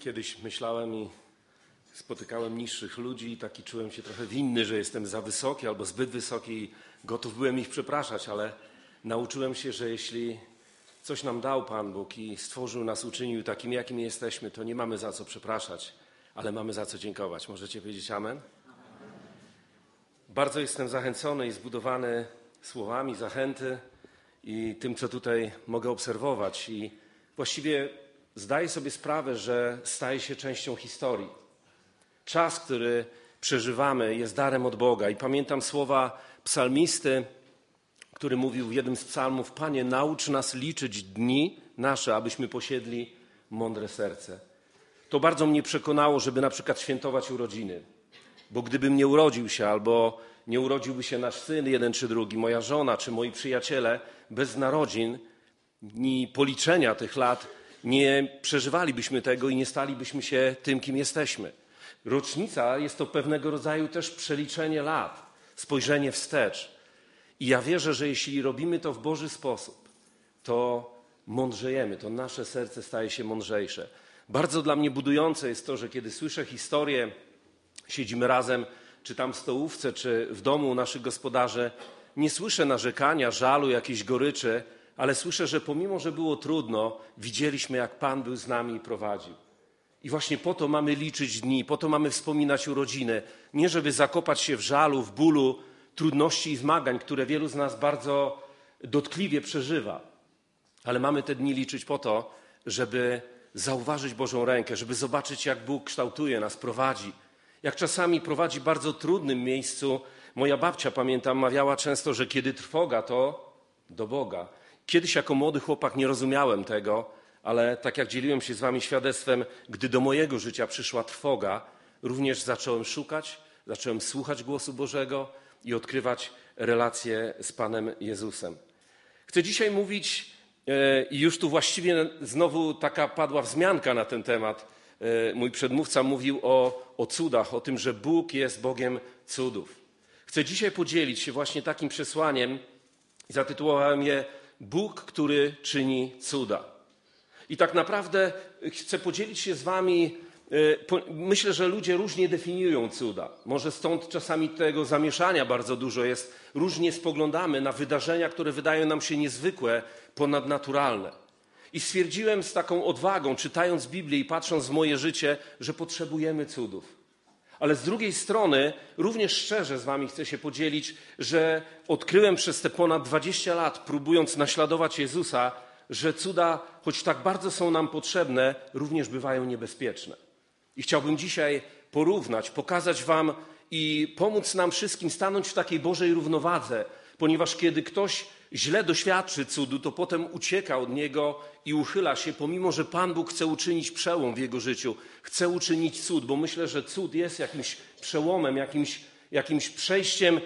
Kiedyś myślałem i spotykałem niższych ludzi i taki czułem się trochę winny, że jestem za wysoki albo zbyt wysoki i gotów byłem ich przepraszać, ale nauczyłem się, że jeśli coś nam dał Pan Bóg i stworzył nas, uczynił takimi, jakimi jesteśmy, to nie mamy za co przepraszać, ale mamy za co dziękować. Możecie powiedzieć amen? Bardzo jestem zachęcony i zbudowany słowami zachęty i tym, co tutaj mogę obserwować. I właściwie zdaję sobie sprawę, że staje się częścią historii. Czas, który przeżywamy, jest darem od Boga. I pamiętam słowa psalmisty, który mówił w jednym z psalmów: Panie, naucz nas liczyć dni nasze, abyśmy posiedli mądre serce. To bardzo mnie przekonało, żeby na przykład świętować urodziny. Bo gdybym nie urodził się, albo nie urodziłby się nasz syn, jeden czy drugi, moja żona, czy moi przyjaciele, bez narodzin ni policzenia tych lat nie przeżywalibyśmy tego i nie stalibyśmy się tym, kim jesteśmy. Rocznica jest to pewnego rodzaju też przeliczenie lat, spojrzenie wstecz. I ja wierzę, że jeśli robimy to w Boży sposób, to mądrzejemy, to nasze serce staje się mądrzejsze. Bardzo dla mnie budujące jest to, że kiedy słyszę historię, siedzimy razem, czy tam w stołówce, czy w domu u naszych gospodarzy, nie słyszę narzekania, żalu, jakiejś goryczy, ale słyszę, że pomimo, że było trudno, widzieliśmy, jak Pan był z nami i prowadził. I właśnie po to mamy liczyć dni, po to mamy wspominać urodziny. Nie żeby zakopać się w żalu, w bólu, trudności i zmagań, które wielu z nas bardzo dotkliwie przeżywa. Ale mamy te dni liczyć po to, żeby zauważyć Bożą rękę, żeby zobaczyć, jak Bóg kształtuje nas, prowadzi. Jak czasami prowadzi w bardzo trudnym miejscu. Moja babcia, pamiętam, mawiała często, że kiedy trwoga, to do Boga. Kiedyś jako młody chłopak nie rozumiałem tego, ale tak jak dzieliłem się z wami świadectwem, gdy do mojego życia przyszła trwoga, również zacząłem szukać, zacząłem słuchać głosu Bożego i odkrywać relacje z Panem Jezusem. Chcę dzisiaj mówić, i już tu właściwie znowu taka padła wzmianka na ten temat. Mój przedmówca mówił o cudach, o tym, że Bóg jest Bogiem cudów. Chcę dzisiaj podzielić się właśnie takim przesłaniem i zatytułowałem je Bóg, który czyni cuda. I tak naprawdę chcę podzielić się z wami, myślę, że ludzie różnie definiują cuda. Może stąd czasami tego zamieszania bardzo dużo jest. Różnie spoglądamy na wydarzenia, które wydają nam się niezwykłe, ponadnaturalne. I stwierdziłem z taką odwagą, czytając Biblię i patrząc w moje życie, że potrzebujemy cudów. Ale z drugiej strony również szczerze z wami chcę się podzielić, że odkryłem przez te ponad 20 lat, próbując naśladować Jezusa, że cuda, choć tak bardzo są nam potrzebne, również bywają niebezpieczne. I chciałbym dzisiaj porównać, pokazać wam i pomóc nam wszystkim stanąć w takiej Bożej równowadze, ponieważ kiedy ktoś źle doświadczy cudu, to potem ucieka od niego i uchyla się, pomimo że Pan Bóg chce uczynić przełom w jego życiu, chce uczynić cud, bo myślę, że cud jest jakimś przełomem, jakimś przejściem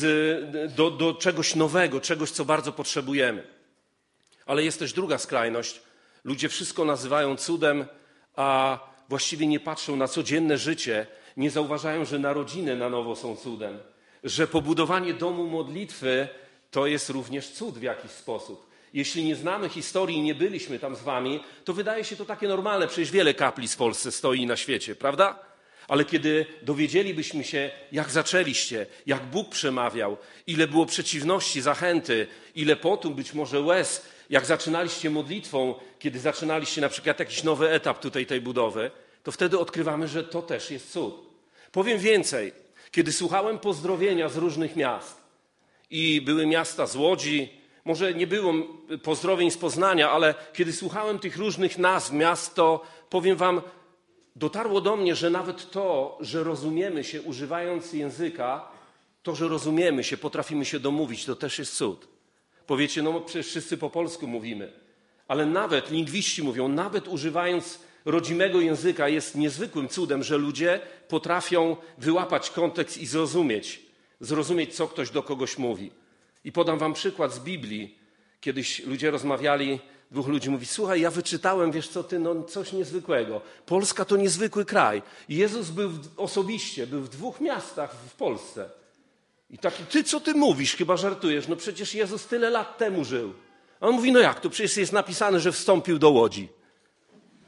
do czegoś nowego, czegoś, co bardzo potrzebujemy. Ale jest też druga skrajność. Ludzie wszystko nazywają cudem, a właściwie nie patrzą na codzienne życie, nie zauważają, że narodziny na nowo są cudem, że pobudowanie domu modlitwy to jest również cud w jakiś sposób. Jeśli nie znamy historii i nie byliśmy tam z wami, to wydaje się to takie normalne, przecież wiele kaplic w Polsce stoi na świecie, prawda? Ale kiedy dowiedzielibyśmy się, jak zaczęliście, jak Bóg przemawiał, ile było przeciwności, zachęty, ile potu, być może łez, jak zaczynaliście modlitwą, kiedy zaczynaliście na przykład jakiś nowy etap tutaj tej budowy, to wtedy odkrywamy, że to też jest cud. Powiem więcej, kiedy słuchałem pozdrowienia z różnych miast i były miasta z Łodzi, może nie było pozdrowień z Poznania, ale kiedy słuchałem tych różnych nazw miast, to powiem wam, dotarło do mnie, że nawet to, że rozumiemy się używając języka, to, że rozumiemy się, potrafimy się domówić, to też jest cud. Powiecie, no przecież wszyscy po polsku mówimy, ale nawet lingwiści mówią, nawet używając rodzimego języka jest niezwykłym cudem, że ludzie potrafią wyłapać kontekst i zrozumieć, co ktoś do kogoś mówi. I podam wam przykład z Biblii. Kiedyś ludzie rozmawiali, dwóch ludzi mówi, słuchaj, ja wyczytałem, wiesz co ty, no coś niezwykłego. Polska to niezwykły kraj. Jezus był osobiście, był w 2 miastach w Polsce. I taki, ty co ty mówisz, chyba żartujesz, no przecież Jezus tyle lat temu żył. A on mówi, no jak, to przecież jest napisane, że wstąpił do Łodzi.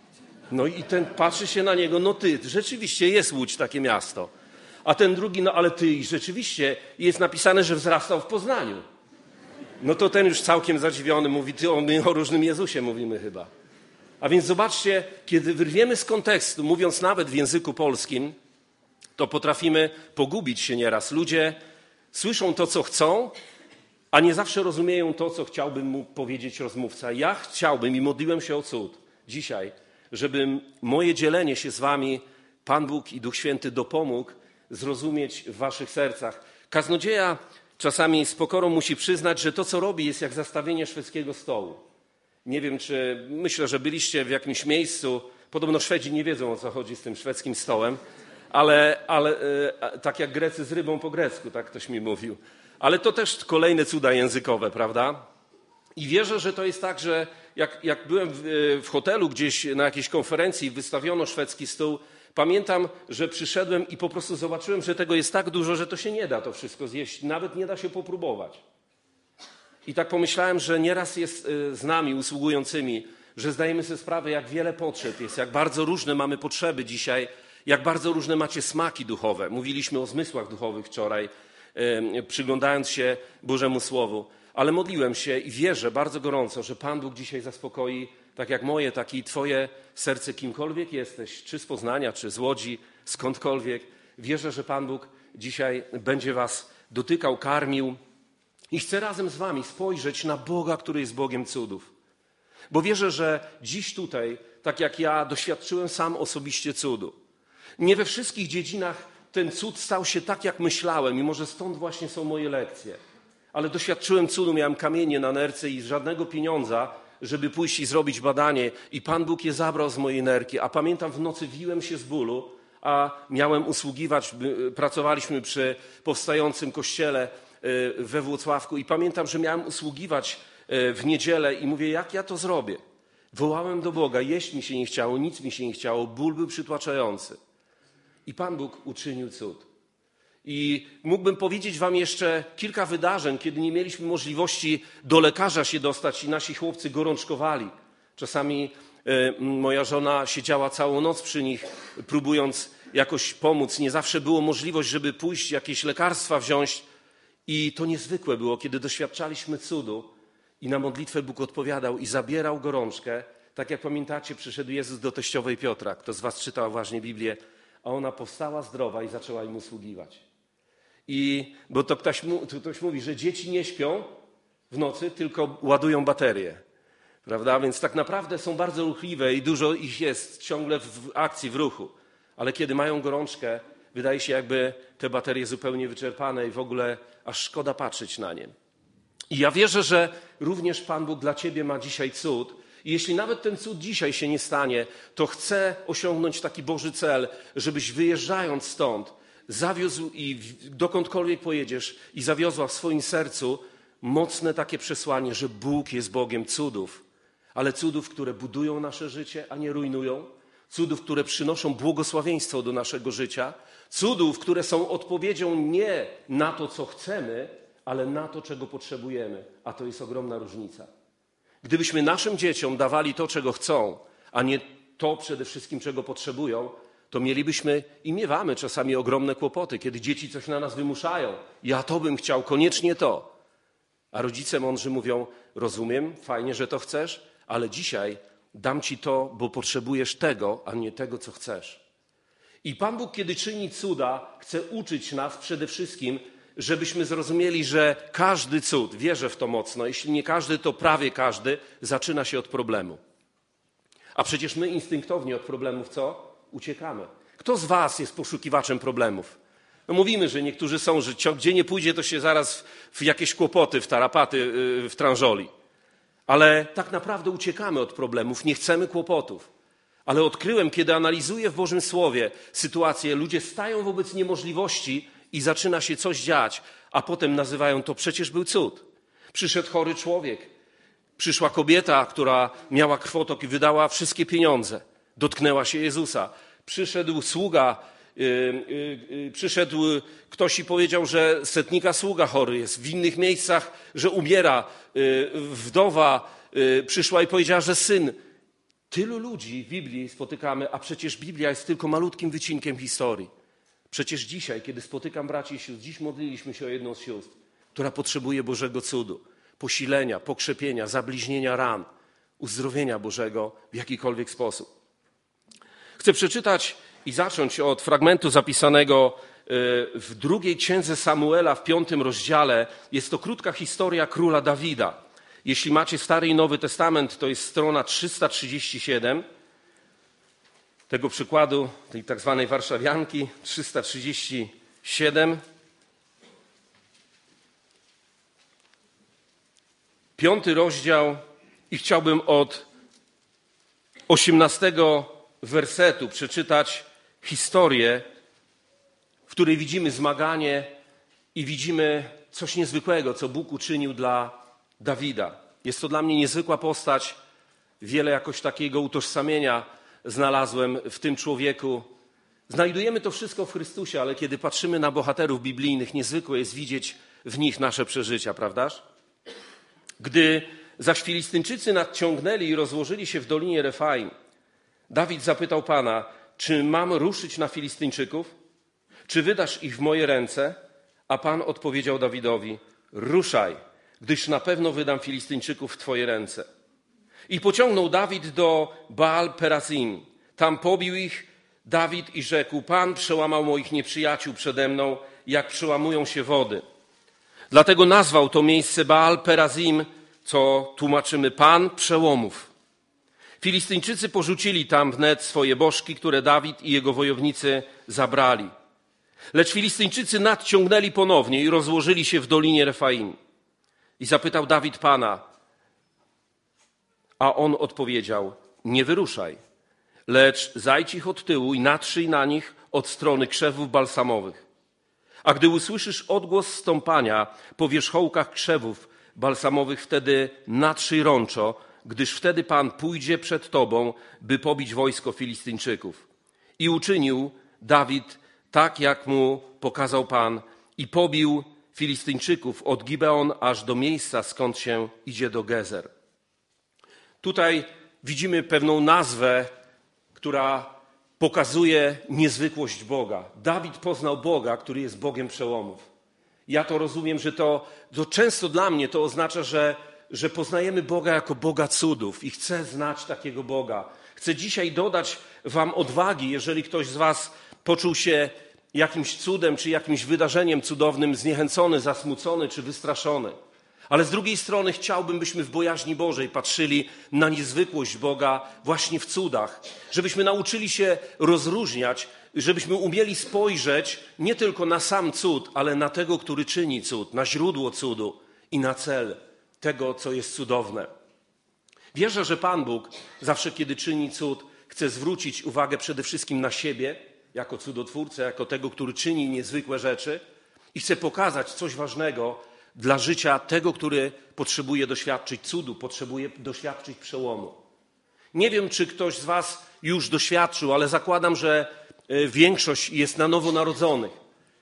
No i ten patrzy się na niego, no ty, rzeczywiście jest Łódź takie miasto. A ten drugi, no ale ty, i rzeczywiście jest napisane, że wzrastał w Poznaniu. No to ten już całkiem zadziwiony mówi, my o różnym Jezusie mówimy chyba. A więc zobaczcie, kiedy wyrwiemy z kontekstu, mówiąc nawet w języku polskim, to potrafimy pogubić się nieraz. Ludzie słyszą to, co chcą, a nie zawsze rozumieją to, co chciałby mu powiedzieć rozmówca. Ja chciałbym i modliłem się o cud dzisiaj, żeby moje dzielenie się z wami Pan Bóg i Duch Święty dopomógł zrozumieć w waszych sercach. Kaznodzieja czasami z pokorą musi przyznać, że to, co robi, jest jak zastawienie szwedzkiego stołu. Nie wiem, myślę, że byliście w jakimś miejscu, podobno Szwedzi nie wiedzą, o co chodzi z tym szwedzkim stołem, ale tak jak Grecy z rybą po grecku, tak ktoś mi mówił. Ale to też kolejne cuda językowe, prawda? I wierzę, że to jest tak, że jak byłem w hotelu gdzieś na jakiejś konferencji i wystawiono szwedzki stół, pamiętam, że przyszedłem i po prostu zobaczyłem, że tego jest tak dużo, że to się nie da to wszystko zjeść, nawet nie da się popróbować. I tak pomyślałem, że nieraz jest z nami usługującymi, że zdajemy sobie sprawę, jak wiele potrzeb jest, jak bardzo różne mamy potrzeby dzisiaj, jak bardzo różne macie smaki duchowe. Mówiliśmy o zmysłach duchowych wczoraj, przyglądając się Bożemu Słowu. Ale modliłem się i wierzę bardzo gorąco, że Pan Bóg dzisiaj zaspokoi, tak jak moje, tak i twoje serce, kimkolwiek jesteś, czy z Poznania, czy z Łodzi, skądkolwiek. Wierzę, że Pan Bóg dzisiaj będzie was dotykał, karmił i chcę razem z wami spojrzeć na Boga, który jest Bogiem cudów. Bo wierzę, że dziś tutaj, tak jak ja, doświadczyłem sam osobiście cudu. Nie we wszystkich dziedzinach ten cud stał się tak, jak myślałem i może stąd właśnie są moje lekcje. Ale doświadczyłem cudu, miałem kamienie na nerce i żadnego pieniądza, żeby pójść i zrobić badanie. I Pan Bóg je zabrał z mojej nerki. A pamiętam, w nocy wiłem się z bólu, a miałem usługiwać. Pracowaliśmy przy powstającym kościele we Włocławku i pamiętam, że miałem usługiwać w niedzielę i mówię, jak ja to zrobię? Wołałem do Boga, jeść mi się nie chciało, nic mi się nie chciało, ból był przytłaczający. I Pan Bóg uczynił cud. I mógłbym powiedzieć wam jeszcze kilka wydarzeń, kiedy nie mieliśmy możliwości do lekarza się dostać i nasi chłopcy gorączkowali. Czasami moja żona siedziała całą noc przy nich, próbując jakoś pomóc. Nie zawsze było możliwość, żeby pójść jakieś lekarstwa wziąć. I to niezwykłe było, kiedy doświadczaliśmy cudu i na modlitwę Bóg odpowiadał i zabierał gorączkę. Tak jak pamiętacie, przyszedł Jezus do teściowej Piotra. Kto z was czytał właśnie Biblię? A ona powstała zdrowa i zaczęła im usługiwać. Bo to ktoś mówi, że dzieci nie śpią w nocy, tylko ładują baterie. Prawda? Więc tak naprawdę są bardzo ruchliwe i dużo ich jest ciągle w akcji, w ruchu. Ale kiedy mają gorączkę, wydaje się, jakby te baterie zupełnie wyczerpane i w ogóle aż szkoda patrzeć na nie. I ja wierzę, że również Pan Bóg dla ciebie ma dzisiaj cud. I jeśli nawet ten cud dzisiaj się nie stanie, to chcę osiągnąć taki Boży cel, żebyś wyjeżdżając stąd zawiózł i dokądkolwiek pojedziesz i zawiozła w swoim sercu mocne takie przesłanie, że Bóg jest Bogiem cudów, ale cudów, które budują nasze życie, a nie rujnują, cudów, które przynoszą błogosławieństwo do naszego życia, cudów, które są odpowiedzią nie na to, co chcemy, ale na to, czego potrzebujemy, a to jest ogromna różnica. Gdybyśmy naszym dzieciom dawali to, czego chcą, a nie to przede wszystkim, czego potrzebują, to mielibyśmy i miewamy czasami ogromne kłopoty, kiedy dzieci coś na nas wymuszają. Ja to bym chciał, koniecznie to. A rodzice mądrzy mówią, rozumiem, fajnie, że to chcesz, ale dzisiaj dam ci to, bo potrzebujesz tego, a nie tego, co chcesz. I Pan Bóg, kiedy czyni cuda, chce uczyć nas przede wszystkim, żebyśmy zrozumieli, że każdy cud, wierzę w to mocno, jeśli nie każdy, to prawie każdy, zaczyna się od problemu. A przecież my instynktownie od problemów co? Uciekamy. Kto z was jest poszukiwaczem problemów? No mówimy, że niektórzy są, że gdzie nie pójdzie, to się zaraz w jakieś kłopoty, w tarapaty wtrążoli. Ale tak naprawdę uciekamy od problemów, nie chcemy kłopotów. Ale odkryłem, kiedy analizuję w Bożym Słowie sytuację, ludzie stają wobec niemożliwości i zaczyna się coś dziać, a potem nazywają to przecież był cud. Przyszedł chory człowiek, przyszła kobieta, która miała krwotok i wydała wszystkie pieniądze. Dotknęła się Jezusa. Przyszedł sługa, przyszedł ktoś i powiedział, że setnika sługa chory jest. W innych miejscach, że umiera. Wdowa przyszła i powiedziała, że syn. Tylu ludzi w Biblii spotykamy, a przecież Biblia jest tylko malutkim wycinkiem historii. Przecież dzisiaj, kiedy spotykam braci i sióstr, dziś modliliśmy się o jedną z sióstr, która potrzebuje Bożego cudu, posilenia, pokrzepienia, zabliźnienia ran, uzdrowienia Bożego w jakikolwiek sposób. Chcę przeczytać i zacząć od fragmentu zapisanego w drugiej księdze Samuela w 5 rozdziale. Jest to krótka historia króla Dawida. Jeśli macie Stary i Nowy Testament, to jest strona 337 tego przykładu, tej tak zwanej warszawianki, 337. 5 rozdział i chciałbym od 18 wersetu przeczytać historię, w której widzimy zmaganie i widzimy coś niezwykłego, co Bóg uczynił dla Dawida. Jest to dla mnie niezwykła postać. Wiele jakoś takiego utożsamienia znalazłem w tym człowieku. Znajdujemy to wszystko w Chrystusie, ale kiedy patrzymy na bohaterów biblijnych, niezwykłe jest widzieć w nich nasze przeżycia, prawdaż? Gdy zaś Filistyńczycy nadciągnęli i rozłożyli się w Dolinie Refaim, Dawid zapytał Pana, czy mam ruszyć na Filistyńczyków? Czy wydasz ich w moje ręce? A Pan odpowiedział Dawidowi, ruszaj, gdyż na pewno wydam Filistyńczyków w twoje ręce. I pociągnął Dawid do Baal Perazim. Tam pobił ich Dawid i rzekł, Pan przełamał moich nieprzyjaciół przede mną, jak przełamują się wody. Dlatego nazwał to miejsce Baal Perazim, co tłumaczymy Pan przełomów. Filistyńczycy porzucili tam wnet swoje bożki, które Dawid i jego wojownicy zabrali. Lecz Filistyńczycy nadciągnęli ponownie i rozłożyli się w Dolinie Refaim. I zapytał Dawid Pana, a on odpowiedział, nie wyruszaj, lecz zajdź ich od tyłu i natrzyj na nich od strony krzewów balsamowych. A gdy usłyszysz odgłos stąpania po wierzchołkach krzewów balsamowych, wtedy natrzyj rączo, gdyż wtedy Pan pójdzie przed tobą, by pobić wojsko Filistyńczyków. I uczynił Dawid tak, jak mu pokazał Pan i pobił Filistyńczyków od Gibeon aż do miejsca, skąd się idzie do Gezer. Tutaj widzimy pewną nazwę, która pokazuje niezwykłość Boga. Dawid poznał Boga, który jest Bogiem przełomów. Ja to rozumiem, że to często dla mnie to oznacza, że poznajemy Boga jako Boga cudów i chcę znać takiego Boga. Chcę dzisiaj dodać wam odwagi, jeżeli ktoś z was poczuł się jakimś cudem czy jakimś wydarzeniem cudownym zniechęcony, zasmucony czy wystraszony. Ale z drugiej strony chciałbym, byśmy w bojaźni Bożej patrzyli na niezwykłość Boga właśnie w cudach. Żebyśmy nauczyli się rozróżniać, żebyśmy umieli spojrzeć nie tylko na sam cud, ale na tego, który czyni cud, na źródło cudu i na cel tego, co jest cudowne. Wierzę, że Pan Bóg zawsze, kiedy czyni cud, chce zwrócić uwagę przede wszystkim na siebie, jako cudotwórcę, jako tego, który czyni niezwykłe rzeczy i chce pokazać coś ważnego dla życia tego, który potrzebuje doświadczyć cudu, potrzebuje doświadczyć przełomu. Nie wiem, czy ktoś z was już doświadczył, ale zakładam, że większość jest na nowo narodzonych.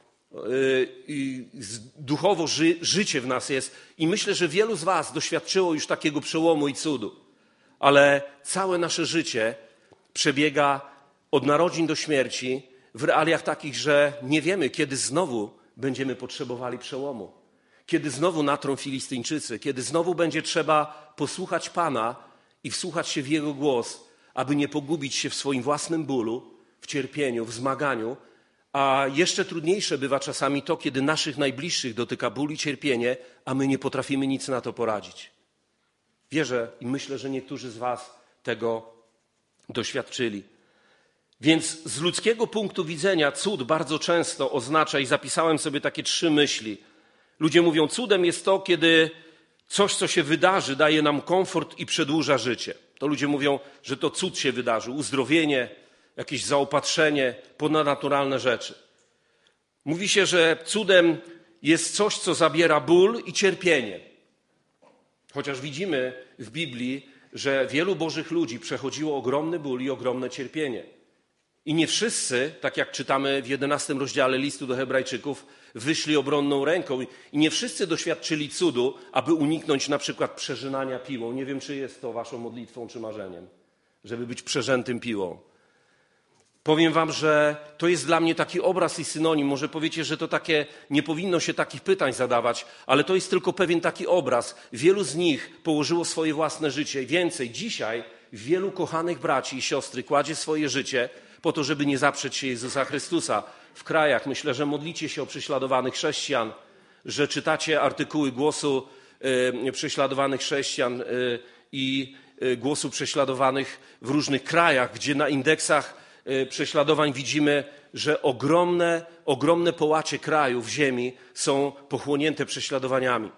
Duchowo życie w nas jest i myślę, że wielu z was doświadczyło już takiego przełomu i cudu. Ale całe nasze życie przebiega od narodzin do śmierci w realiach takich, że nie wiemy, kiedy znowu będziemy potrzebowali przełomu. Kiedy znowu natrą Filistyńczycy, kiedy znowu będzie trzeba posłuchać Pana i wsłuchać się w Jego głos, aby nie pogubić się w swoim własnym bólu, w cierpieniu, w zmaganiu, a jeszcze trudniejsze bywa czasami to, kiedy naszych najbliższych dotyka ból i cierpienie, a my nie potrafimy nic na to poradzić. Wierzę i myślę, że niektórzy z was tego doświadczyli. Więc z ludzkiego punktu widzenia cud bardzo często oznacza, i zapisałem sobie takie 3 myśli. Ludzie mówią, cudem jest to, kiedy coś, co się wydarzy, daje nam komfort i przedłuża życie. To ludzie mówią, że to cud się wydarzył, uzdrowienie, jakieś zaopatrzenie, ponadnaturalne rzeczy. Mówi się, że cudem jest coś, co zabiera ból i cierpienie. Chociaż widzimy w Biblii, że wielu Bożych ludzi przechodziło ogromny ból i ogromne cierpienie. I nie wszyscy, tak jak czytamy w 11 rozdziale listu do Hebrajczyków, wyszli obronną ręką. I nie wszyscy doświadczyli cudu, aby uniknąć na przykład przeżynania piłą. Nie wiem, czy jest to waszą modlitwą czy marzeniem. żeby być przerzętym piłą. Powiem wam, że to jest dla mnie taki obraz i synonim. Może powiecie, że to takie, nie powinno się takich pytań zadawać, ale to jest tylko pewien taki obraz. Wielu z nich położyło swoje własne życie. Więcej, dzisiaj wielu kochanych braci i siostry kładzie swoje życie po to, żeby nie zaprzeć się Jezusa Chrystusa. W krajach, myślę, że modlicie się o prześladowanych chrześcijan, że czytacie artykuły Głosu prześladowanych chrześcijan i Głosu prześladowanych w różnych krajach, gdzie na indeksach prześladowań widzimy, że ogromne połacie krajów, ziemi są pochłonięte prześladowaniami.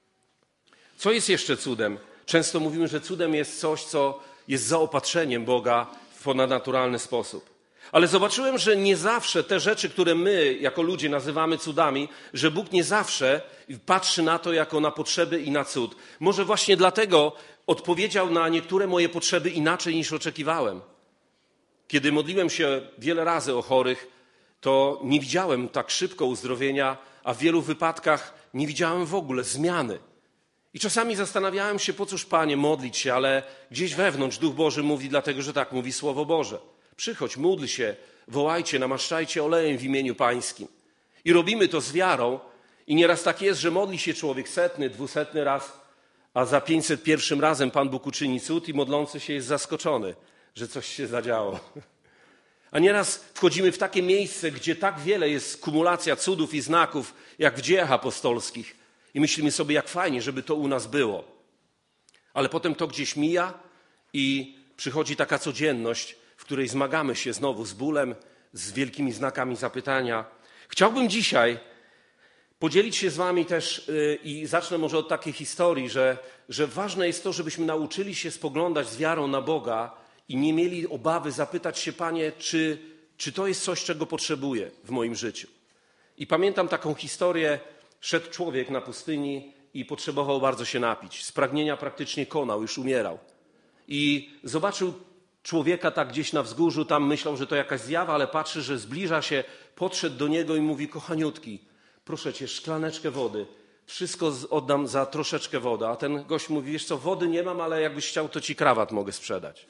Co jest jeszcze cudem? Często mówimy, że cudem jest coś, co jest zaopatrzeniem Boga w ponadnaturalny sposób. Ale zobaczyłem, że nie zawsze te rzeczy, które my jako ludzie nazywamy cudami, że Bóg nie zawsze patrzy na to jako na potrzeby i na cud. Może właśnie dlatego odpowiedział na niektóre moje potrzeby inaczej niż oczekiwałem. Kiedy modliłem się wiele razy o chorych, to nie widziałem tak szybko uzdrowienia, a w wielu wypadkach nie widziałem w ogóle zmiany. I czasami zastanawiałem się, po cóż, Panie, modlić się, ale gdzieś wewnątrz Duch Boży mówi, dlatego że tak mówi Słowo Boże. Przychodź, módl się, wołajcie, namaszczajcie olejem w imieniu Pańskim. I robimy to z wiarą i nieraz tak jest, że modli się człowiek 100., 200 raz, a za 501 razem Pan Bóg uczyni cud i modlący się jest zaskoczony, że coś się zadziało. A nieraz wchodzimy w takie miejsce, gdzie tak wiele jest kumulacja cudów i znaków, jak w Dziejach Apostolskich. I myślimy sobie, jak fajnie, żeby to u nas było. Ale potem to gdzieś mija i przychodzi taka codzienność, w której zmagamy się znowu z bólem, z wielkimi znakami zapytania. Chciałbym dzisiaj podzielić się z wami też i zacznę może od takiej historii, że ważne jest to, żebyśmy nauczyli się spoglądać z wiarą na Boga i nie mieli obawy zapytać się, Panie, czy to jest coś, czego potrzebuję w moim życiu. I pamiętam taką historię, szedł człowiek na pustyni i potrzebował bardzo się napić. Z pragnienia praktycznie konał, już umierał. I zobaczył człowieka tak gdzieś na wzgórzu, tam myślał, że to jakaś zjawa, ale patrzy, że zbliża się, podszedł do niego i mówi, kochaniutki, proszę cię, szklaneczkę wody, wszystko oddam za troszeczkę wody. A ten gość mówi, wiesz co, wody nie mam, ale jakbyś chciał, to ci krawat mogę sprzedać.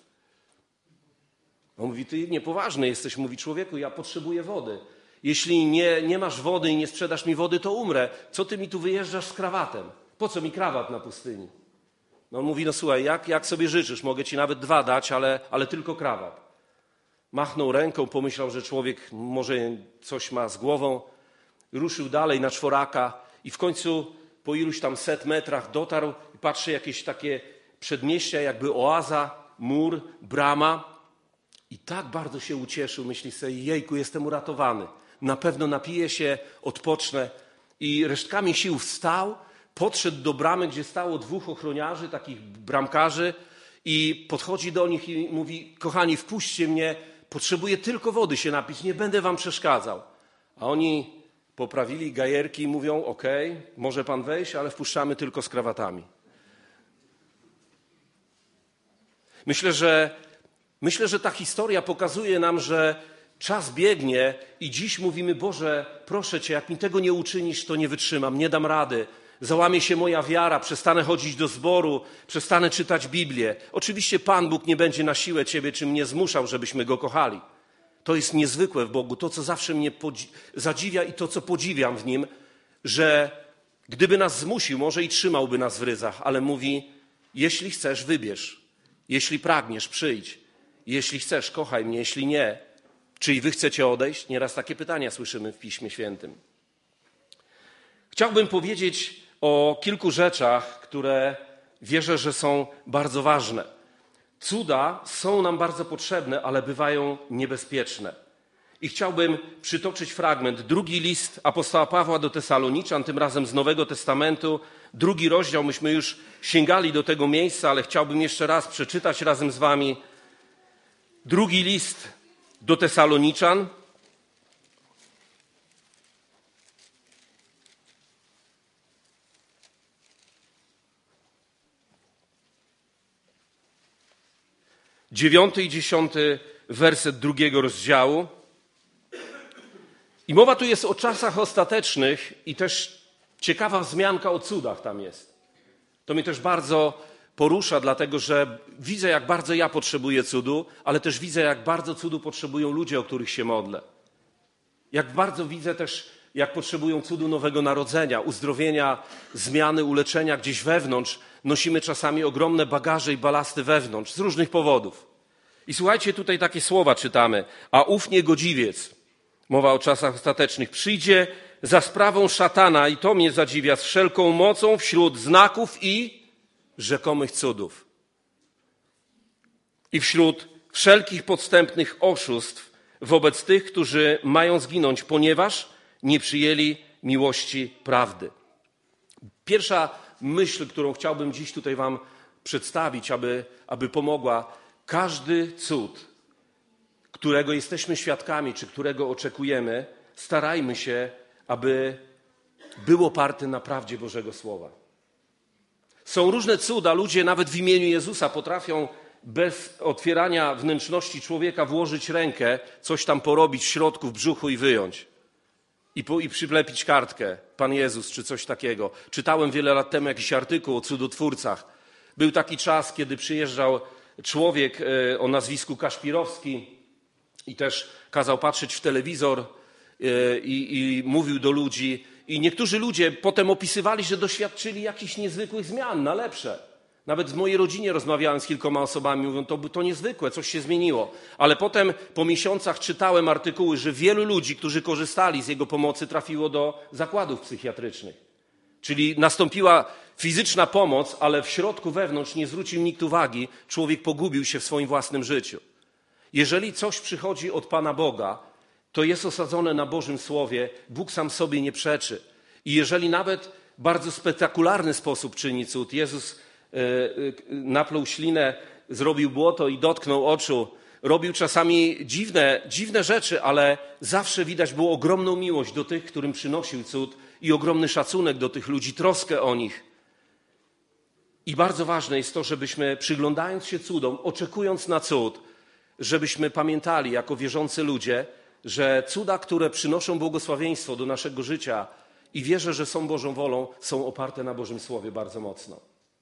On mówi, ty niepoważny jesteś, mówi, człowieku, ja potrzebuję wody. Jeśli nie masz wody i nie sprzedasz mi wody, to umrę. Co ty mi tu wyjeżdżasz z krawatem? Po co mi krawat na pustyni? No on mówi, no słuchaj, jak sobie życzysz, mogę ci nawet 2 dać, ale tylko krawat. Machnął ręką, pomyślał, że człowiek może coś ma z głową. Ruszył dalej na czworaka i w końcu po iluś tam 100 metrach dotarł i patrzy, jakieś takie przedmieścia, jakby oaza, mur, brama. I tak bardzo się ucieszył, myśli sobie, jejku, jestem uratowany. Na pewno napiję się, odpocznę. I resztkami sił wstał, podszedł do bramy, gdzie stało 2 ochroniarzy, takich bramkarzy i podchodzi do nich i mówi, kochani, wpuśćcie mnie, potrzebuję tylko wody się napić, nie będę wam przeszkadzał. A oni poprawili gajerki i mówią, okej, może pan wejść, ale wpuszczamy tylko z krawatami. Myślę, że ta historia pokazuje nam, że czas biegnie i dziś mówimy, Boże, proszę Cię, jak mi tego nie uczynisz, to nie wytrzymam, nie dam rady. Załamie się moja wiara, przestanę chodzić do zboru, przestanę czytać Biblię. Oczywiście Pan Bóg nie będzie na siłę Ciebie czy mnie zmuszał, żebyśmy Go kochali. To jest niezwykłe w Bogu, to co zawsze mnie zadziwia i to co podziwiam w Nim, że gdyby nas zmusił, może i trzymałby nas w ryzach, ale mówi, jeśli chcesz, wybierz. Jeśli pragniesz, przyjdź. Jeśli chcesz, kochaj mnie, jeśli nie, czy i wy chcecie odejść? Nieraz takie pytania słyszymy w Piśmie Świętym. Chciałbym powiedzieć o kilku rzeczach, które wierzę, że są bardzo ważne. Cuda są nam bardzo potrzebne, ale bywają niebezpieczne. I chciałbym przytoczyć fragment. 2 list apostoła Pawła do Tesaloniczan, tym razem z Nowego Testamentu. 2 rozdział, myśmy już sięgali do tego miejsca, ale chciałbym jeszcze raz przeczytać razem z wami. 2 list do Tesaloniczan. Dziewiąty i 10 werset 2 rozdziału. I mowa tu jest o czasach ostatecznych i też ciekawa wzmianka o cudach tam jest. To mnie też bardzo porusza, dlatego że widzę, jak bardzo ja potrzebuję cudu, ale też widzę, jak bardzo cudu potrzebują ludzie, o których się modlę. Jak bardzo widzę też, jak potrzebują cudu nowego narodzenia, uzdrowienia, zmiany, uleczenia gdzieś wewnątrz. Nosimy czasami ogromne bagaże i balasty wewnątrz z różnych powodów. I słuchajcie, tutaj takie słowa czytamy. A ów niegodziwiec, mowa o czasach ostatecznych, przyjdzie za sprawą szatana, i to mnie zadziwia, z wszelką mocą wśród znaków i rzekomych cudów. I wśród wszelkich podstępnych oszustw wobec tych, którzy mają zginąć, ponieważ nie przyjęli miłości prawdy. Pierwsza myśl, którą chciałbym dziś tutaj wam przedstawić, aby pomogła. Każdy cud, którego jesteśmy świadkami, czy którego oczekujemy, starajmy się, aby był oparty na prawdzie Bożego Słowa. Są różne cuda, ludzie nawet w imieniu Jezusa potrafią bez otwierania wnętrzności człowieka włożyć rękę, coś tam porobić w środku, w brzuchu i wyjąć. I przylepić kartkę, Pan Jezus, czy coś takiego. Czytałem wiele lat temu jakiś artykuł o cudotwórcach. Był taki czas, kiedy przyjeżdżał człowiek o nazwisku Kaszpirowski i też kazał patrzeć w telewizor i mówił do ludzi. I niektórzy ludzie potem opisywali, że doświadczyli jakichś niezwykłych zmian na lepsze. Nawet w mojej rodzinie rozmawiałem z kilkoma osobami, mówią, to niezwykłe, coś się zmieniło. Ale potem po miesiącach czytałem artykuły, że wielu ludzi, którzy korzystali z jego pomocy, trafiło do zakładów psychiatrycznych. Czyli nastąpiła fizyczna pomoc, ale w środku wewnątrz nie zwrócił nikt uwagi, człowiek pogubił się w swoim własnym życiu. Jeżeli coś przychodzi od Pana Boga, to jest osadzone na Bożym Słowie, Bóg sam sobie nie przeczy. I jeżeli nawet w bardzo spektakularny sposób czyni cud, Jezus naplął ślinę, zrobił błoto i dotknął oczu, robił czasami dziwne rzeczy, ale zawsze widać było ogromną miłość do tych, którym przynosił cud i ogromny szacunek do tych ludzi, troskę o nich. I bardzo ważne jest to, żebyśmy przyglądając się cudom, oczekując na cud, żebyśmy pamiętali jako wierzący ludzie, że cuda, które przynoszą błogosławieństwo do naszego życia i wierzę, że są Bożą wolą, są oparte na Bożym Słowie bardzo mocno.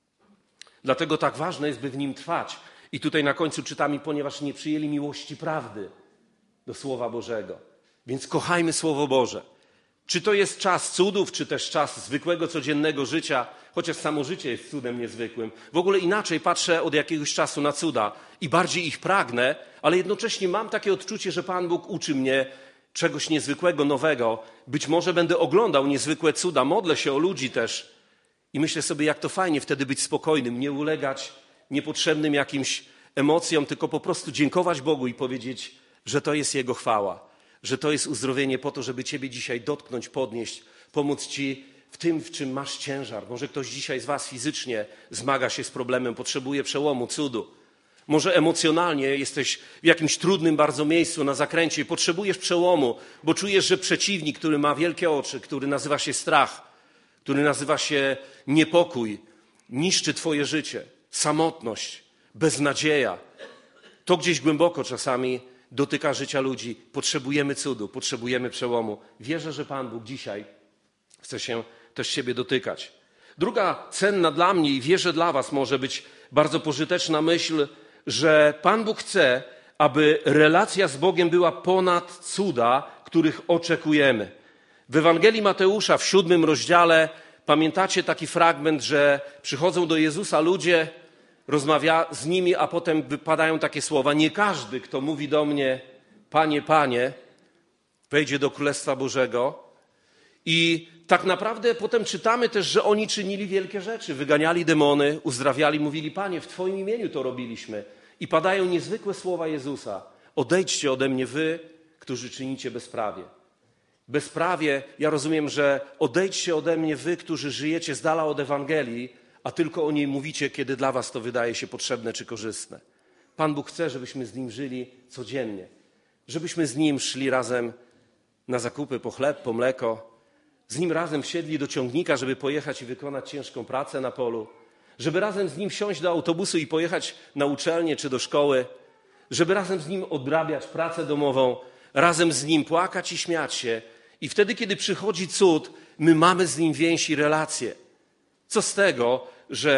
Dlatego tak ważne jest, by w nim trwać. I tutaj na końcu czytamy, ponieważ nie przyjęli miłości prawdy do Słowa Bożego. Więc kochajmy Słowo Boże. Czy to jest czas cudów, czy też czas zwykłego, codziennego życia, chociaż samo życie jest cudem niezwykłym. W ogóle inaczej patrzę od jakiegoś czasu na cuda i bardziej ich pragnę, ale jednocześnie mam takie odczucie, że Pan Bóg uczy mnie czegoś niezwykłego, nowego. Być może będę oglądał niezwykłe cuda, modlę się o ludzi też i myślę sobie, jak to fajnie wtedy być spokojnym, nie ulegać niepotrzebnym jakimś emocjom, tylko po prostu dziękować Bogu i powiedzieć, że to jest Jego chwała, że to jest uzdrowienie po to, żeby Ciebie dzisiaj dotknąć, podnieść, pomóc Ci w tym, w czym masz ciężar. Może ktoś dzisiaj z was fizycznie zmaga się z problemem, potrzebuje przełomu, cudu. Może emocjonalnie jesteś w jakimś trudnym bardzo miejscu na zakręcie i potrzebujesz przełomu, bo czujesz, że przeciwnik, który ma wielkie oczy, który nazywa się strach, który nazywa się niepokój, niszczy twoje życie, samotność, beznadzieja. To gdzieś głęboko czasami dotyka życia ludzi. Potrzebujemy cudu, potrzebujemy przełomu. Wierzę, że Pan Bóg dzisiaj chce się też siebie dotykać. Druga cenna dla mnie i wierzę dla was może być bardzo pożyteczna myśl, że Pan Bóg chce, aby relacja z Bogiem była ponad cuda, których oczekujemy. W Ewangelii Mateusza w 7 rozdziale pamiętacie taki fragment, że przychodzą do Jezusa ludzie, rozmawia z nimi, a potem wypadają takie słowa: nie każdy, kto mówi do mnie Panie, Panie, wejdzie do Królestwa Bożego. I tak naprawdę potem czytamy też, że oni czynili wielkie rzeczy, wyganiali demony, uzdrawiali, mówili: Panie, w Twoim imieniu to robiliśmy. I padają niezwykłe słowa Jezusa: odejdźcie ode mnie wy, którzy czynicie bezprawie. Bezprawie, ja rozumiem, że odejdźcie ode mnie wy, którzy żyjecie z dala od Ewangelii, a tylko o niej mówicie, kiedy dla was to wydaje się potrzebne czy korzystne. Pan Bóg chce, żebyśmy z Nim żyli codziennie, żebyśmy z Nim szli razem na zakupy po chleb, po mleko, z Nim razem wsiedli do ciągnika, żeby pojechać i wykonać ciężką pracę na polu, żeby razem z Nim wsiąść do autobusu i pojechać na uczelnię czy do szkoły, żeby razem z Nim odrabiać pracę domową, razem z Nim płakać i śmiać się. I wtedy, kiedy przychodzi cud, my mamy z Nim więź i relacje. Co z tego, że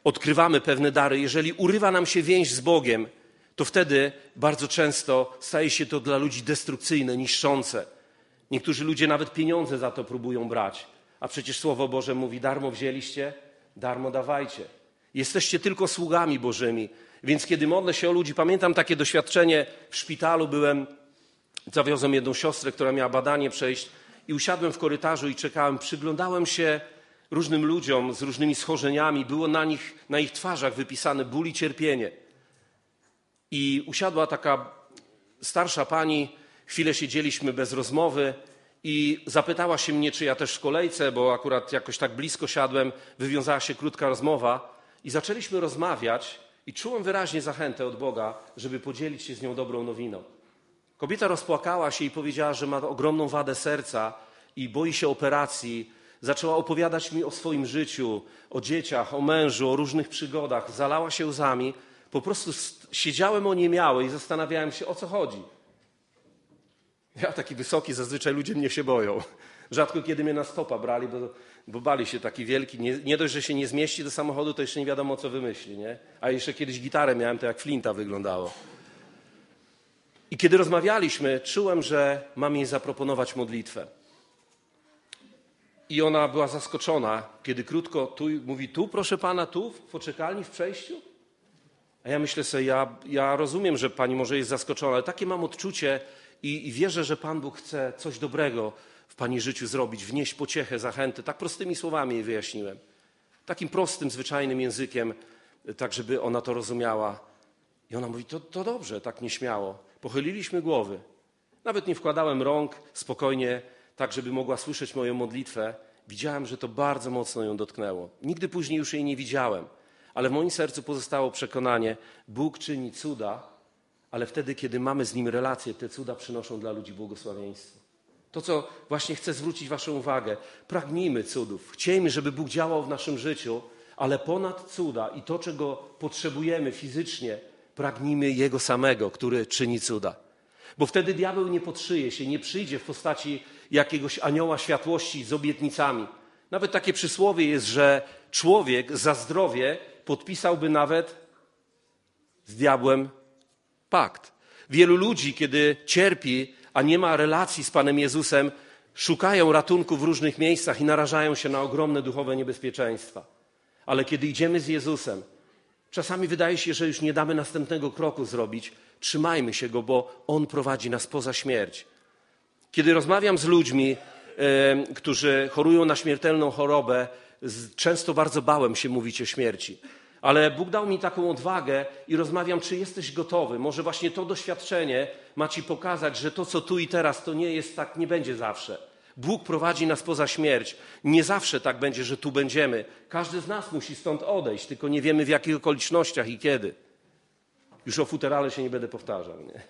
odkrywamy pewne dary, jeżeli urywa nam się więź z Bogiem, to wtedy bardzo często staje się to dla ludzi destrukcyjne, niszczące. Niektórzy ludzie nawet pieniądze za to próbują brać. A przecież Słowo Boże mówi, darmo wzięliście, darmo dawajcie. Jesteście tylko sługami Bożymi. Więc kiedy modlę się o ludzi, pamiętam takie doświadczenie w szpitalu, zawiozłem jedną siostrę, która miała badanie przejść i usiadłem w korytarzu i czekałem, przyglądałem się różnym ludziom z różnymi schorzeniami, było na ich twarzach wypisane ból i cierpienie. I usiadła taka starsza pani, chwilę siedzieliśmy bez rozmowy i zapytała się mnie, czy ja też w kolejce, bo akurat jakoś tak blisko siadłem, wywiązała się krótka rozmowa i zaczęliśmy rozmawiać i czułem wyraźnie zachętę od Boga, żeby podzielić się z nią dobrą nowiną. Kobieta rozpłakała się i powiedziała, że ma ogromną wadę serca i boi się operacji. Zaczęła opowiadać mi o swoim życiu, o dzieciach, o mężu, o różnych przygodach. Zalała się łzami. Po prostu siedziałem oniemiały i zastanawiałem się, o co chodzi. Ja taki wysoki, zazwyczaj ludzie mnie się boją. Rzadko kiedy mnie na stopa brali, bo bali się taki wielki. Nie dość, że się nie zmieści do samochodu, to jeszcze nie wiadomo, co wymyśli. Nie? A jeszcze kiedyś gitarę miałem, to jak flinta wyglądało. I kiedy rozmawialiśmy, czułem, że mam jej zaproponować modlitwę. I ona była zaskoczona, kiedy krótko mówi, tu proszę pana, tu w poczekalni, w przejściu? A ja myślę sobie, ja rozumiem, że pani może jest zaskoczona, ale takie mam odczucie i wierzę, że Pan Bóg chce coś dobrego w pani życiu zrobić, wnieść pociechę, zachętę. Tak prostymi słowami jej wyjaśniłem. Takim prostym, zwyczajnym językiem, tak żeby ona to rozumiała. I ona mówi, to dobrze, tak nieśmiało. Pochyliliśmy głowy. Nawet nie wkładałem rąk, spokojnie, tak żeby mogła słyszeć moją modlitwę. Widziałem, że to bardzo mocno ją dotknęło. Nigdy później już jej nie widziałem. Ale w moim sercu pozostało przekonanie, Bóg czyni cuda, ale wtedy, kiedy mamy z Nim relację, te cuda przynoszą dla ludzi błogosławieństwo. To, co właśnie chcę zwrócić waszą uwagę, pragnijmy cudów. Chciejmy, żeby Bóg działał w naszym życiu, ale ponad cuda i to, czego potrzebujemy fizycznie, pragnijmy Jego samego, który czyni cuda. Bo wtedy diabeł nie podszyje się, nie przyjdzie w postaci jakiegoś anioła światłości z obietnicami. Nawet takie przysłowie jest, że człowiek za zdrowie podpisałby nawet z diabłem pakt. Wielu ludzi, kiedy cierpi, a nie ma relacji z Panem Jezusem, szukają ratunku w różnych miejscach i narażają się na ogromne duchowe niebezpieczeństwa. Ale kiedy idziemy z Jezusem, czasami wydaje się, że już nie damy następnego kroku zrobić. Trzymajmy się Go, bo On prowadzi nas poza śmierć. Kiedy rozmawiam z ludźmi, którzy chorują na śmiertelną chorobę, często bardzo bałem się mówić o śmierci. Ale Bóg dał mi taką odwagę i rozmawiam, czy jesteś gotowy. Może właśnie to doświadczenie ma ci pokazać, że to, co tu i teraz, to nie jest tak, nie będzie zawsze. Bóg prowadzi nas poza śmierć. Nie zawsze tak będzie, że tu będziemy. Każdy z nas musi stąd odejść, tylko nie wiemy w jakich okolicznościach i kiedy. Już o futerale się nie będę powtarzał. Nie?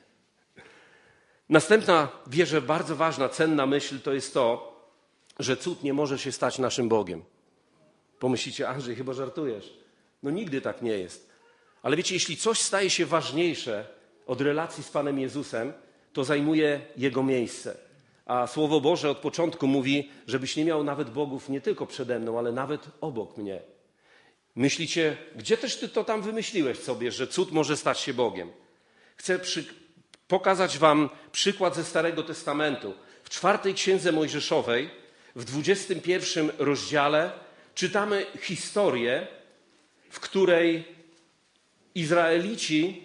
Następna, wierzę, bardzo ważna, cenna myśl to jest to, że cud nie może się stać naszym Bogiem. Pomyślicie, Andrzej, chyba żartujesz. No nigdy tak nie jest. Ale wiecie, jeśli coś staje się ważniejsze od relacji z Panem Jezusem, to zajmuje Jego miejsce. A Słowo Boże od początku mówi, żebyś nie miał nawet bogów nie tylko przede mną, ale nawet obok mnie. Myślicie, gdzie też ty to tam wymyśliłeś sobie, że cud może stać się Bogiem? Chcę pokazać wam przykład ze Starego Testamentu. W 4 Księdze Mojżeszowej, w 21 rozdziale czytamy historię, w której Izraelici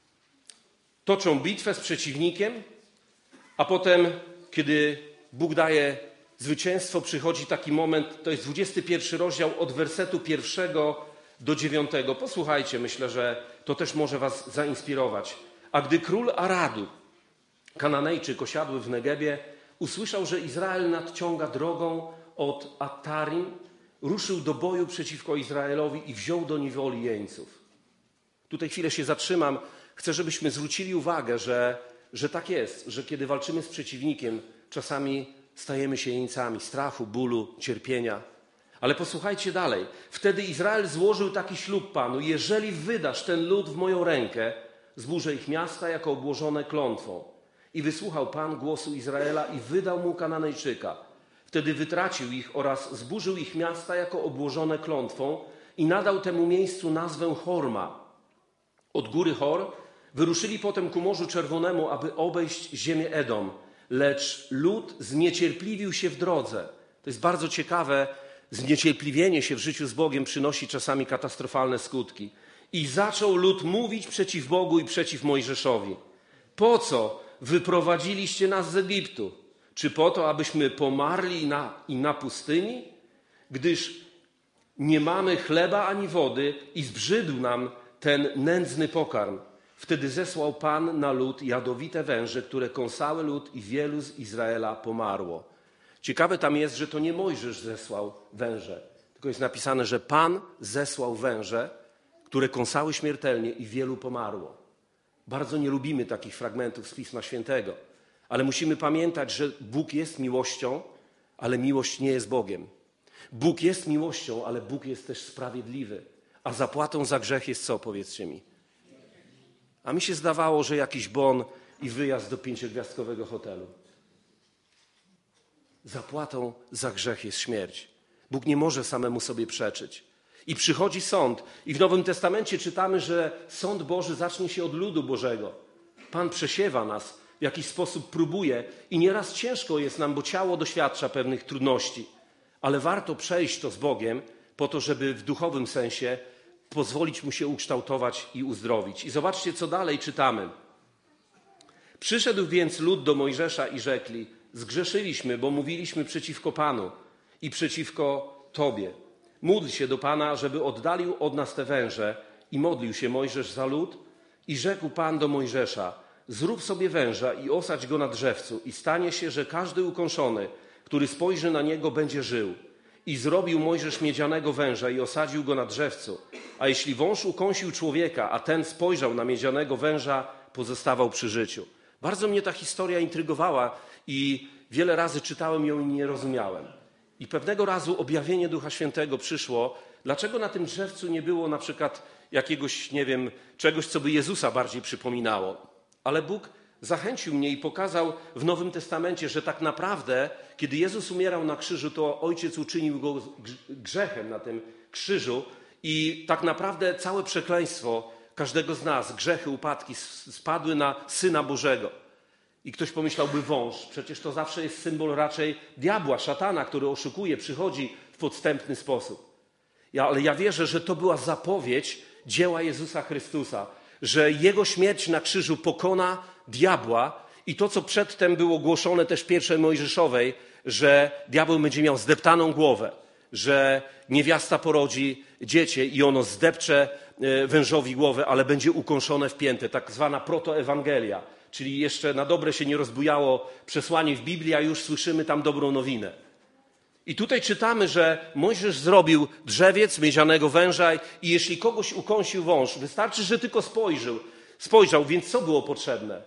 toczą bitwę z przeciwnikiem, a potem, kiedy Bóg daje zwycięstwo, przychodzi taki moment, to jest 21 rozdział od wersetu 1 do 9. Posłuchajcie, myślę, że to też może was zainspirować. A gdy król Aradu, Kananejczyk osiadły w Negebie, usłyszał, że Izrael nadciąga drogą od Attarim, ruszył do boju przeciwko Izraelowi i wziął do niewoli jeńców. Tutaj chwilę się zatrzymam. Chcę, żebyśmy zwrócili uwagę, że tak jest, że kiedy walczymy z przeciwnikiem, czasami stajemy się jeńcami strachu, bólu, cierpienia. Ale posłuchajcie dalej. Wtedy Izrael złożył taki ślub Panu: jeżeli wydasz ten lud w moją rękę, zburzę ich miasta jako obłożone klątwą. I wysłuchał Pan głosu Izraela i wydał mu Kananejczyka. Wtedy wytracił ich oraz zburzył ich miasta jako obłożone klątwą i nadał temu miejscu nazwę Horma. Od góry Hor wyruszyli potem ku Morzu Czerwonemu, aby obejść ziemię Edom, lecz lud zniecierpliwił się w drodze. To jest bardzo ciekawe, zniecierpliwienie się w życiu z Bogiem przynosi czasami katastrofalne skutki. I zaczął lud mówić przeciw Bogu i przeciw Mojżeszowi. Po co wyprowadziliście nas z Egiptu? Czy po to, abyśmy pomarli na pustyni? Gdyż nie mamy chleba ani wody i zbrzydł nam ten nędzny pokarm. Wtedy zesłał Pan na lud jadowite węże, które kąsały lud i wielu z Izraela pomarło. Ciekawe tam jest, że to nie Mojżesz zesłał węże, tylko jest napisane, że Pan zesłał węże, które kąsały śmiertelnie i wielu pomarło. Bardzo nie lubimy takich fragmentów z Pisma Świętego, ale musimy pamiętać, że Bóg jest miłością, ale miłość nie jest Bogiem. Bóg jest miłością, ale Bóg jest też sprawiedliwy. A zapłatą za grzech jest co, powiedzcie mi? A mi się zdawało, że jakiś bon i wyjazd do 5-gwiazdkowego hotelu. Zapłatą za grzech jest śmierć. Bóg nie może samemu sobie przeczyć. I przychodzi sąd. I w Nowym Testamencie czytamy, że sąd Boży zacznie się od ludu Bożego. Pan przesiewa nas, w jakiś sposób próbuje i nieraz ciężko jest nam, bo ciało doświadcza pewnych trudności. Ale warto przejść to z Bogiem po to, żeby w duchowym sensie pozwolić Mu się ukształtować i uzdrowić. I zobaczcie, co dalej czytamy. Przyszedł więc lud do Mojżesza i rzekli: zgrzeszyliśmy, bo mówiliśmy przeciwko Panu i przeciwko Tobie. Módl się do Pana, żeby oddalił od nas te węże. I modlił się Mojżesz za lud i rzekł Pan do Mojżesza: zrób sobie węża i osadź go na drzewcu i stanie się, że każdy ukąszony, który spojrzy na niego, będzie żył. I zrobił Mojżesz miedzianego węża i osadził go na drzewcu. A jeśli wąż ukąsił człowieka, a ten spojrzał na miedzianego węża, pozostawał przy życiu. Bardzo mnie ta historia intrygowała i wiele razy czytałem ją i nie rozumiałem. I pewnego razu objawienie Ducha Świętego przyszło, dlaczego na tym drzewcu nie było na przykład jakiegoś, nie wiem, czegoś, co by Jezusa bardziej przypominało. Ale Bóg zachęcił mnie i pokazał w Nowym Testamencie, że tak naprawdę, kiedy Jezus umierał na krzyżu, to Ojciec uczynił go grzechem na tym krzyżu i tak naprawdę całe przekleństwo każdego z nas, grzechy, upadki spadły na Syna Bożego. I ktoś pomyślałby wąż, przecież to zawsze jest symbol raczej diabła, szatana, który oszukuje, przychodzi w podstępny sposób. Ale ja wierzę, że to była zapowiedź dzieła Jezusa Chrystusa, że Jego śmierć na krzyżu pokona diabła i to, co przedtem było głoszone też w pierwszej Mojżeszowej, że diabeł będzie miał zdeptaną głowę, że niewiasta porodzi dziecię i ono zdepcze wężowi głowę, ale będzie ukąszone w piętę, tak zwana protoewangelia, czyli jeszcze na dobre się nie rozbujało przesłanie w Biblii, a już słyszymy tam dobrą nowinę. I tutaj czytamy, że Mojżesz zrobił drzewiec miedzianego węża i jeśli kogoś ukąsił wąż, wystarczy, że tylko spojrzał, więc co było potrzebne?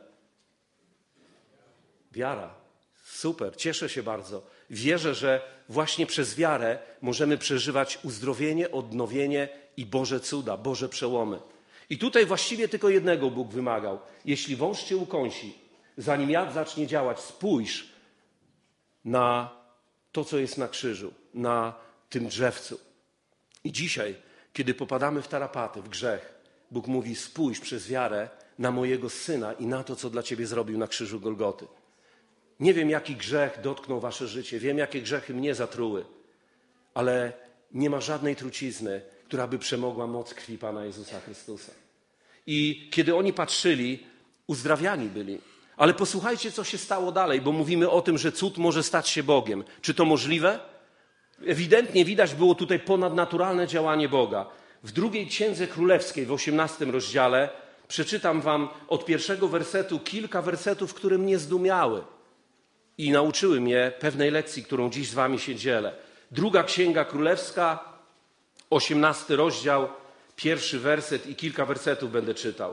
Wiara. Super, cieszę się bardzo. Wierzę, że właśnie przez wiarę możemy przeżywać uzdrowienie, odnowienie i Boże cuda, Boże przełomy. I tutaj właściwie tylko jednego Bóg wymagał. Jeśli wąż cię ukąsi, zanim jad zacznie działać, spójrz na to, co jest na krzyżu, na tym drzewcu. I dzisiaj, kiedy popadamy w tarapaty, w grzech, Bóg mówi: spójrz przez wiarę na mojego Syna i na to, co dla ciebie zrobił na krzyżu Golgoty. Nie wiem, jaki grzech dotknął wasze życie, wiem, jakie grzechy mnie zatruły, ale nie ma żadnej trucizny, która by przemogła moc krwi Pana Jezusa Chrystusa. I kiedy oni patrzyli, uzdrawiani byli. Ale posłuchajcie, co się stało dalej, bo mówimy o tym, że cud może stać się Bogiem. Czy to możliwe? Ewidentnie widać było tutaj ponadnaturalne działanie Boga. W 2 Księdze Królewskiej, w 18 rozdziale, przeczytam wam od 1 wersetu kilka wersetów, które mnie zdumiały i nauczyły mnie pewnej lekcji, którą dziś z wami się dzielę. 2 Księga Królewska, 18 rozdział, 1 werset i kilka wersetów będę czytał.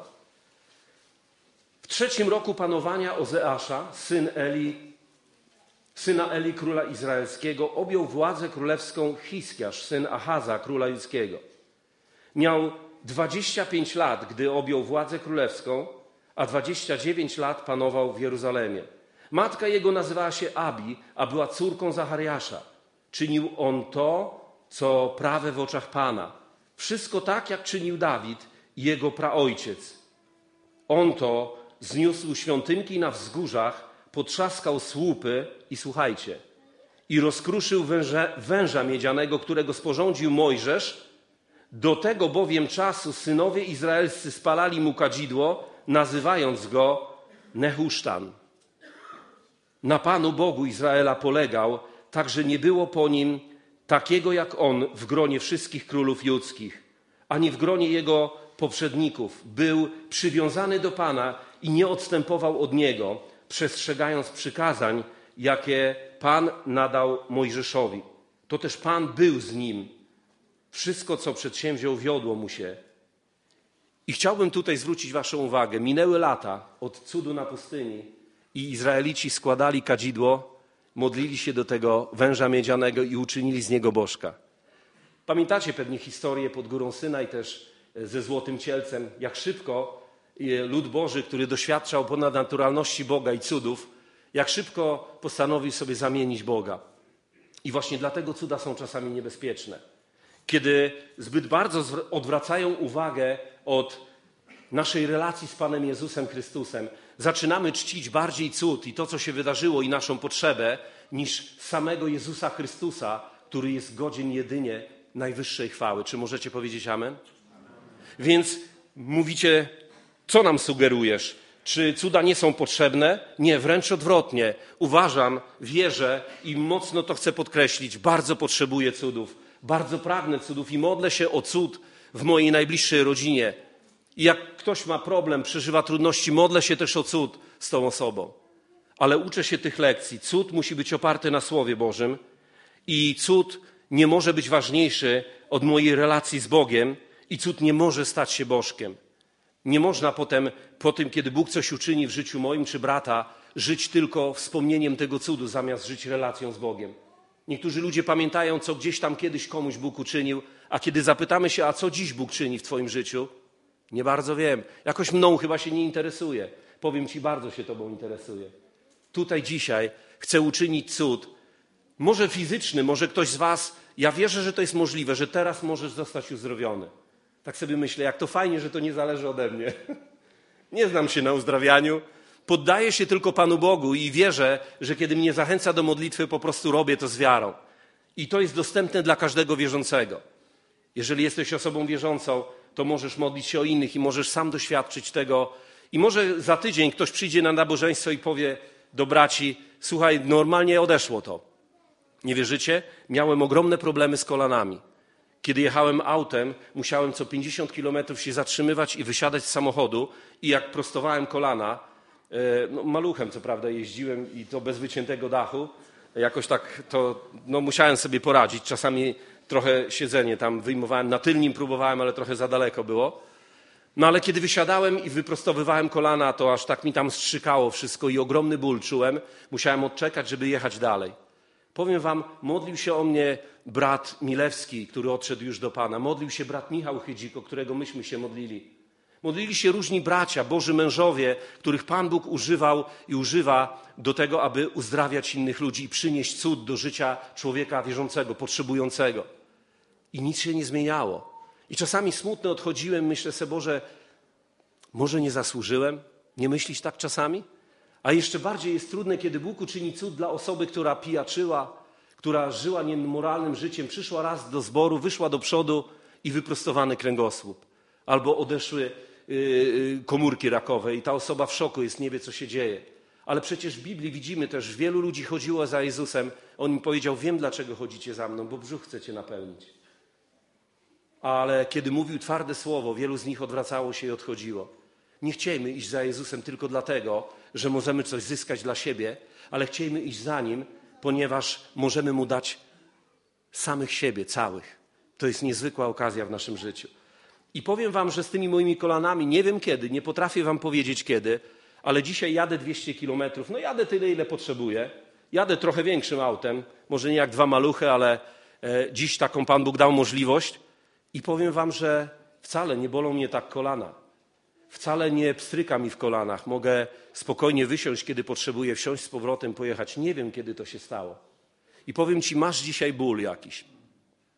W 3 roku panowania Ozeasza, syna Eli, króla izraelskiego, objął władzę królewską Hiskiasz, syn Achaza, króla judzkiego. Miał 25 lat, gdy objął władzę królewską, a 29 lat panował w Jeruzalemie. Matka jego nazywała się Abi, a była córką Zachariasza. Czynił on to, co prawe w oczach Pana. Wszystko tak, jak czynił Dawid i jego praojciec. On to zniósł świątynki na wzgórzach, potrzaskał słupy i słuchajcie, i rozkruszył węża miedzianego, którego sporządził Mojżesz. Do tego bowiem czasu synowie izraelscy spalali mu kadzidło, nazywając go Nehusztan. Na Panu Bogu Izraela polegał, tak że nie było po nim takiego jak on w gronie wszystkich królów judzkich, ani w gronie jego poprzedników. Był przywiązany do Pana i nie odstępował od Niego, przestrzegając przykazań, jakie Pan nadał Mojżeszowi. To też Pan był z nim. Wszystko, co przedsięwziął, wiodło mu się. I chciałbym tutaj zwrócić waszą uwagę. Minęły lata od cudu na pustyni i Izraelici składali kadzidło, modlili się do tego węża miedzianego i uczynili z niego bożka. Pamiętacie pewnie historię pod górą Synaj też ze złotym cielcem, jak szybko lud Boży, który doświadczał ponadnaturalności Boga i cudów, jak szybko postanowił sobie zamienić Boga. I właśnie dlatego cuda są czasami niebezpieczne. Kiedy zbyt bardzo odwracają uwagę od naszej relacji z Panem Jezusem Chrystusem, zaczynamy czcić bardziej cud i to, co się wydarzyło i naszą potrzebę, niż samego Jezusa Chrystusa, który jest godzien jedynie najwyższej chwały. Czy możecie powiedzieć amen? Więc mówicie, co nam sugerujesz? Czy cuda nie są potrzebne? Nie, wręcz odwrotnie. Uważam, wierzę i mocno to chcę podkreślić. Bardzo potrzebuję cudów. Bardzo pragnę cudów i modlę się o cud w mojej najbliższej rodzinie. I jak ktoś ma problem, przeżywa trudności, modlę się też o cud z tą osobą. Ale uczę się tych lekcji. Cud musi być oparty na Słowie Bożym i cud nie może być ważniejszy od mojej relacji z Bogiem i cud nie może stać się bożkiem. Nie można potem, po tym, kiedy Bóg coś uczyni w życiu moim czy brata, żyć tylko wspomnieniem tego cudu, zamiast żyć relacją z Bogiem. Niektórzy ludzie pamiętają, co gdzieś tam kiedyś komuś Bóg uczynił, a kiedy zapytamy się, a co dziś Bóg czyni w twoim życiu? Nie bardzo wiem. Jakoś mną chyba się nie interesuje. Powiem ci, bardzo się tobą interesuje. Tutaj dzisiaj chcę uczynić cud. Może fizyczny, może ktoś z was, ja wierzę, że to jest możliwe, że teraz możesz zostać uzdrowiony. Tak sobie myślę, jak to fajnie, że to nie zależy ode mnie. Nie znam się na uzdrawianiu. Poddaję się tylko Panu Bogu i wierzę, że kiedy mnie zachęca do modlitwy, po prostu robię to z wiarą. I to jest dostępne dla każdego wierzącego. Jeżeli jesteś osobą wierzącą, to możesz modlić się o innych i możesz sam doświadczyć tego. I może za tydzień ktoś przyjdzie na nabożeństwo i powie do braci, słuchaj, normalnie odeszło to. Nie wierzycie? Miałem ogromne problemy z kolanami. Kiedy jechałem autem, musiałem co 50 kilometrów się zatrzymywać i wysiadać z samochodu i jak prostowałem kolana, maluchem co prawda jeździłem i to bez wyciętego dachu, jakoś tak to musiałem sobie poradzić. Czasami trochę siedzenie tam wyjmowałem, na tylnym próbowałem, ale trochę za daleko było. No ale kiedy wysiadałem i wyprostowywałem kolana, to aż tak mi tam strzykało wszystko i ogromny ból czułem. Musiałem odczekać, żeby jechać dalej. Powiem wam, modlił się o mnie brat Milewski, który odszedł już do Pana. Modlił się brat Michał Chydzik, o którego myśmy się modlili. Modlili się różni bracia, Boży mężowie, których Pan Bóg używał i używa do tego, aby uzdrawiać innych ludzi i przynieść cud do życia człowieka wierzącego, potrzebującego. I nic się nie zmieniało. I czasami smutny odchodziłem, myślę sobie, Boże, może nie zasłużyłem? Nie myślisz tak czasami? A jeszcze bardziej jest trudne, kiedy Bóg uczyni cud dla osoby, która pijaczyła, która żyła niemoralnym życiem, przyszła raz do zboru, wyszła do przodu i wyprostowany kręgosłup. Albo odeszły komórki rakowe i ta osoba w szoku jest, nie wie, co się dzieje. Ale przecież w Biblii widzimy też, wielu ludzi chodziło za Jezusem. On im powiedział, wiem, dlaczego chodzicie za mną, bo brzuch chcecie napełnić. Ale kiedy mówił twarde słowo, wielu z nich odwracało się i odchodziło. Nie chciejmy iść za Jezusem tylko dlatego, że możemy coś zyskać dla siebie, ale chciejmy iść za Nim, ponieważ możemy Mu dać samych siebie, całych. To jest niezwykła okazja w naszym życiu. I powiem wam, że z tymi moimi kolanami, nie wiem kiedy, nie potrafię wam powiedzieć kiedy, ale dzisiaj jadę 200 kilometrów, jadę tyle, ile potrzebuję. Jadę trochę większym autem, może nie jak 2 maluchy, ale dziś taką Pan Bóg dał możliwość. I powiem wam, że wcale nie bolą mnie tak kolana. Wcale nie pstryka mi w kolanach. Mogę spokojnie wysiąść, kiedy potrzebuję, wsiąść z powrotem, pojechać. Nie wiem, kiedy to się stało. I powiem ci, masz dzisiaj ból jakiś.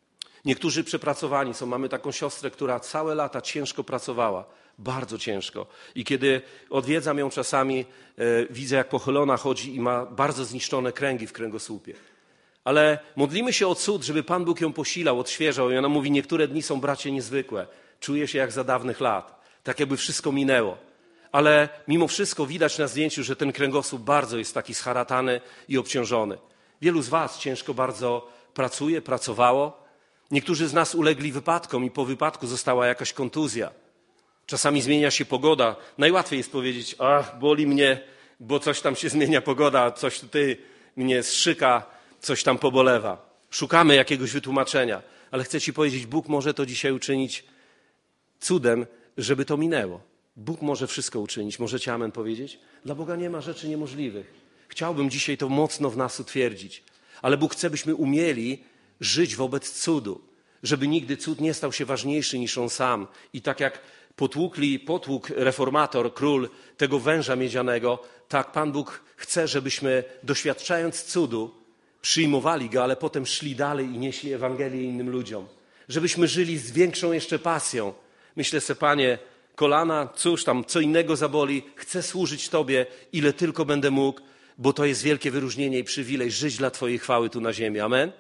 Niektórzy przepracowani są. Mamy taką siostrę, która całe lata ciężko pracowała. Bardzo ciężko. I kiedy odwiedzam ją czasami, widzę, jak pochylona chodzi i ma bardzo zniszczone kręgi w kręgosłupie. Ale modlimy się o cud, żeby Pan Bóg ją posilał, odświeżał. I ona mówi, niektóre dni są, bracie, niezwykłe. Czuję się jak za dawnych lat. Tak jakby wszystko minęło. Ale mimo wszystko widać na zdjęciu, że ten kręgosłup bardzo jest taki scharatany i obciążony. Wielu z was ciężko bardzo pracuje, pracowało. Niektórzy z nas ulegli wypadkom i po wypadku została jakaś kontuzja. Czasami zmienia się pogoda. Najłatwiej jest powiedzieć, boli mnie, bo coś tam się zmienia pogoda, coś tutaj mnie strzyka, coś tam pobolewa. Szukamy jakiegoś wytłumaczenia, ale chcę ci powiedzieć, Bóg może to dzisiaj uczynić cudem, żeby to minęło. Bóg może wszystko uczynić. Możecie amen powiedzieć? Dla Boga nie ma rzeczy niemożliwych. Chciałbym dzisiaj to mocno w nas utwierdzić, ale Bóg chce, byśmy umieli żyć wobec cudu, żeby nigdy cud nie stał się ważniejszy niż On sam. I tak jak potłukł reformator, król tego węża miedzianego, tak Pan Bóg chce, żebyśmy doświadczając cudu przyjmowali go, ale potem szli dalej i nieśli Ewangelię innym ludziom. Żebyśmy żyli z większą jeszcze pasją. Myślę sobie, Panie, kolana, cóż tam, co innego zaboli, chcę służyć Tobie, ile tylko będę mógł, bo to jest wielkie wyróżnienie i przywilej żyć dla Twojej chwały tu na ziemi. Amen?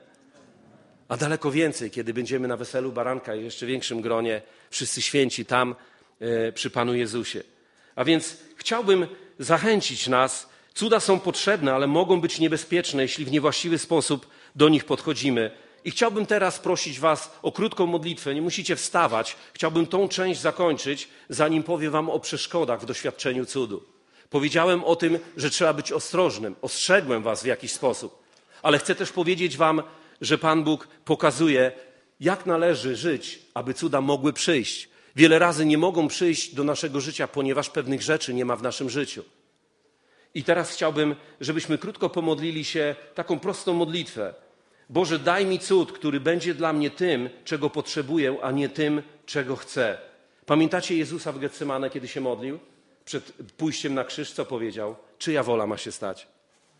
A daleko więcej, kiedy będziemy na weselu baranka i jeszcze większym gronie, wszyscy święci tam przy Panu Jezusie. A więc chciałbym zachęcić nas. Cuda są potrzebne, ale mogą być niebezpieczne, jeśli w niewłaściwy sposób do nich podchodzimy. I chciałbym teraz prosić was o krótką modlitwę. Nie musicie wstawać. Chciałbym tą część zakończyć, zanim powiem wam o przeszkodach w doświadczeniu cudu. Powiedziałem o tym, że trzeba być ostrożnym. Ostrzegłem was w jakiś sposób. Ale chcę też powiedzieć wam, że Pan Bóg pokazuje, jak należy żyć, aby cuda mogły przyjść. Wiele razy nie mogą przyjść do naszego życia, ponieważ pewnych rzeczy nie ma w naszym życiu. I teraz chciałbym, żebyśmy krótko pomodlili się taką prostą modlitwę. Boże, daj mi cud, który będzie dla mnie tym, czego potrzebuję, a nie tym, czego chcę. Pamiętacie Jezusa w Getsemane, kiedy się modlił? Przed pójściem na krzyż, co powiedział? Czyja wola ma się stać?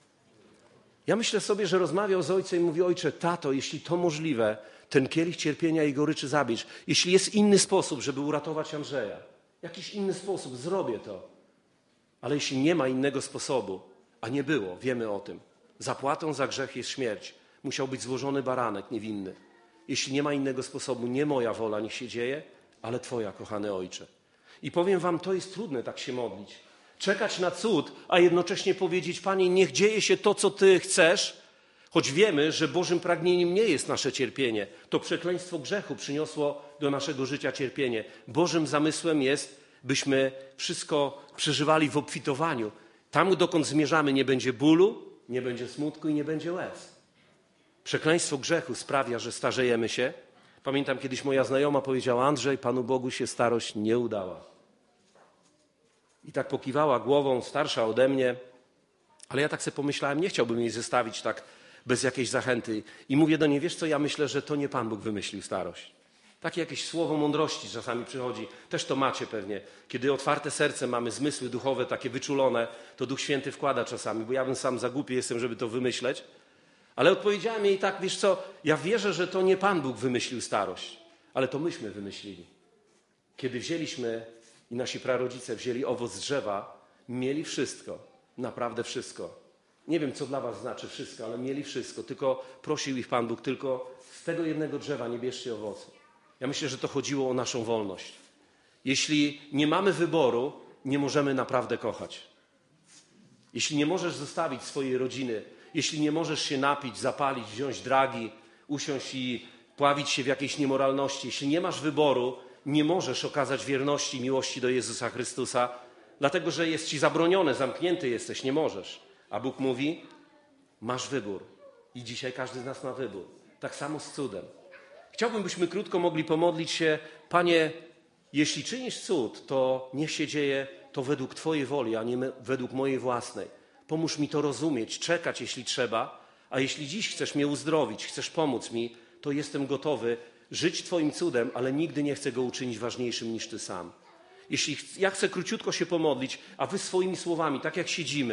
Ja myślę sobie, że rozmawiał z Ojcem i mówi, Ojcze, tato, jeśli to możliwe, ten kielich cierpienia i goryczy zabierz. Jeśli jest inny sposób, żeby uratować Andrzeja, jakiś inny sposób, zrobię to. Ale jeśli nie ma innego sposobu, a nie było, wiemy o tym, zapłatą za grzech jest śmierć. Musiał być złożony baranek niewinny. Jeśli nie ma innego sposobu, nie moja wola niech się dzieje, ale Twoja, kochany Ojcze. I powiem wam, to jest trudne tak się modlić. Czekać na cud, a jednocześnie powiedzieć, Panie, niech dzieje się to, co Ty chcesz, choć wiemy, że Bożym pragnieniem nie jest nasze cierpienie. To przekleństwo grzechu przyniosło do naszego życia cierpienie. Bożym zamysłem jest, byśmy wszystko przeżywali w obfitowaniu. Tam, dokąd zmierzamy, nie będzie bólu, nie będzie smutku i nie będzie łez. Przekleństwo grzechu sprawia, że starzejemy się. Pamiętam, kiedyś moja znajoma powiedziała, Andrzej, Panu Bogu się starość nie udała. I tak pokiwała głową, starsza ode mnie, ale ja tak sobie pomyślałem, nie chciałbym jej zostawić tak bez jakiejś zachęty. I mówię do niej, wiesz co, ja myślę, że to nie Pan Bóg wymyślił starość. Takie jakieś słowo mądrości czasami przychodzi. Też to macie pewnie. Kiedy otwarte serce mamy, zmysły duchowe takie wyczulone, to Duch Święty wkłada czasami, bo ja bym sam za głupi jestem, żeby to wymyśleć. Ale odpowiedziałem jej tak, wiesz co, ja wierzę, że to nie Pan Bóg wymyślił starość, ale to myśmy wymyślili. Kiedy wzięliśmy i nasi prarodzice wzięli owoc z drzewa, mieli wszystko, naprawdę wszystko. Nie wiem, co dla was znaczy wszystko, ale mieli wszystko. Tylko prosił ich Pan Bóg, tylko z tego jednego drzewa nie bierzcie owocu. Ja myślę, że to chodziło o naszą wolność. Jeśli nie mamy wyboru, nie możemy naprawdę kochać. Jeśli nie możesz zostawić swojej rodziny, jeśli nie możesz się napić, zapalić, wziąć dragi, usiąść i pławić się w jakiejś niemoralności, jeśli nie masz wyboru, nie możesz okazać wierności, miłości do Jezusa Chrystusa, dlatego że jest ci zabronione, zamknięty jesteś, nie możesz. A Bóg mówi, masz wybór. I dzisiaj każdy z nas ma wybór. Tak samo z cudem. Chciałbym, byśmy krótko mogli pomodlić się, Panie, jeśli czynisz cud, to niech się dzieje to według Twojej woli, a nie według mojej własnej. Pomóż mi to rozumieć, czekać, jeśli trzeba, a jeśli dziś chcesz mnie uzdrowić, chcesz pomóc mi, to jestem gotowy żyć Twoim cudem, ale nigdy nie chcę go uczynić ważniejszym niż Ty sam. Jeśli ja chcę króciutko się pomodlić, a Wy swoimi słowami, tak jak siedzimy,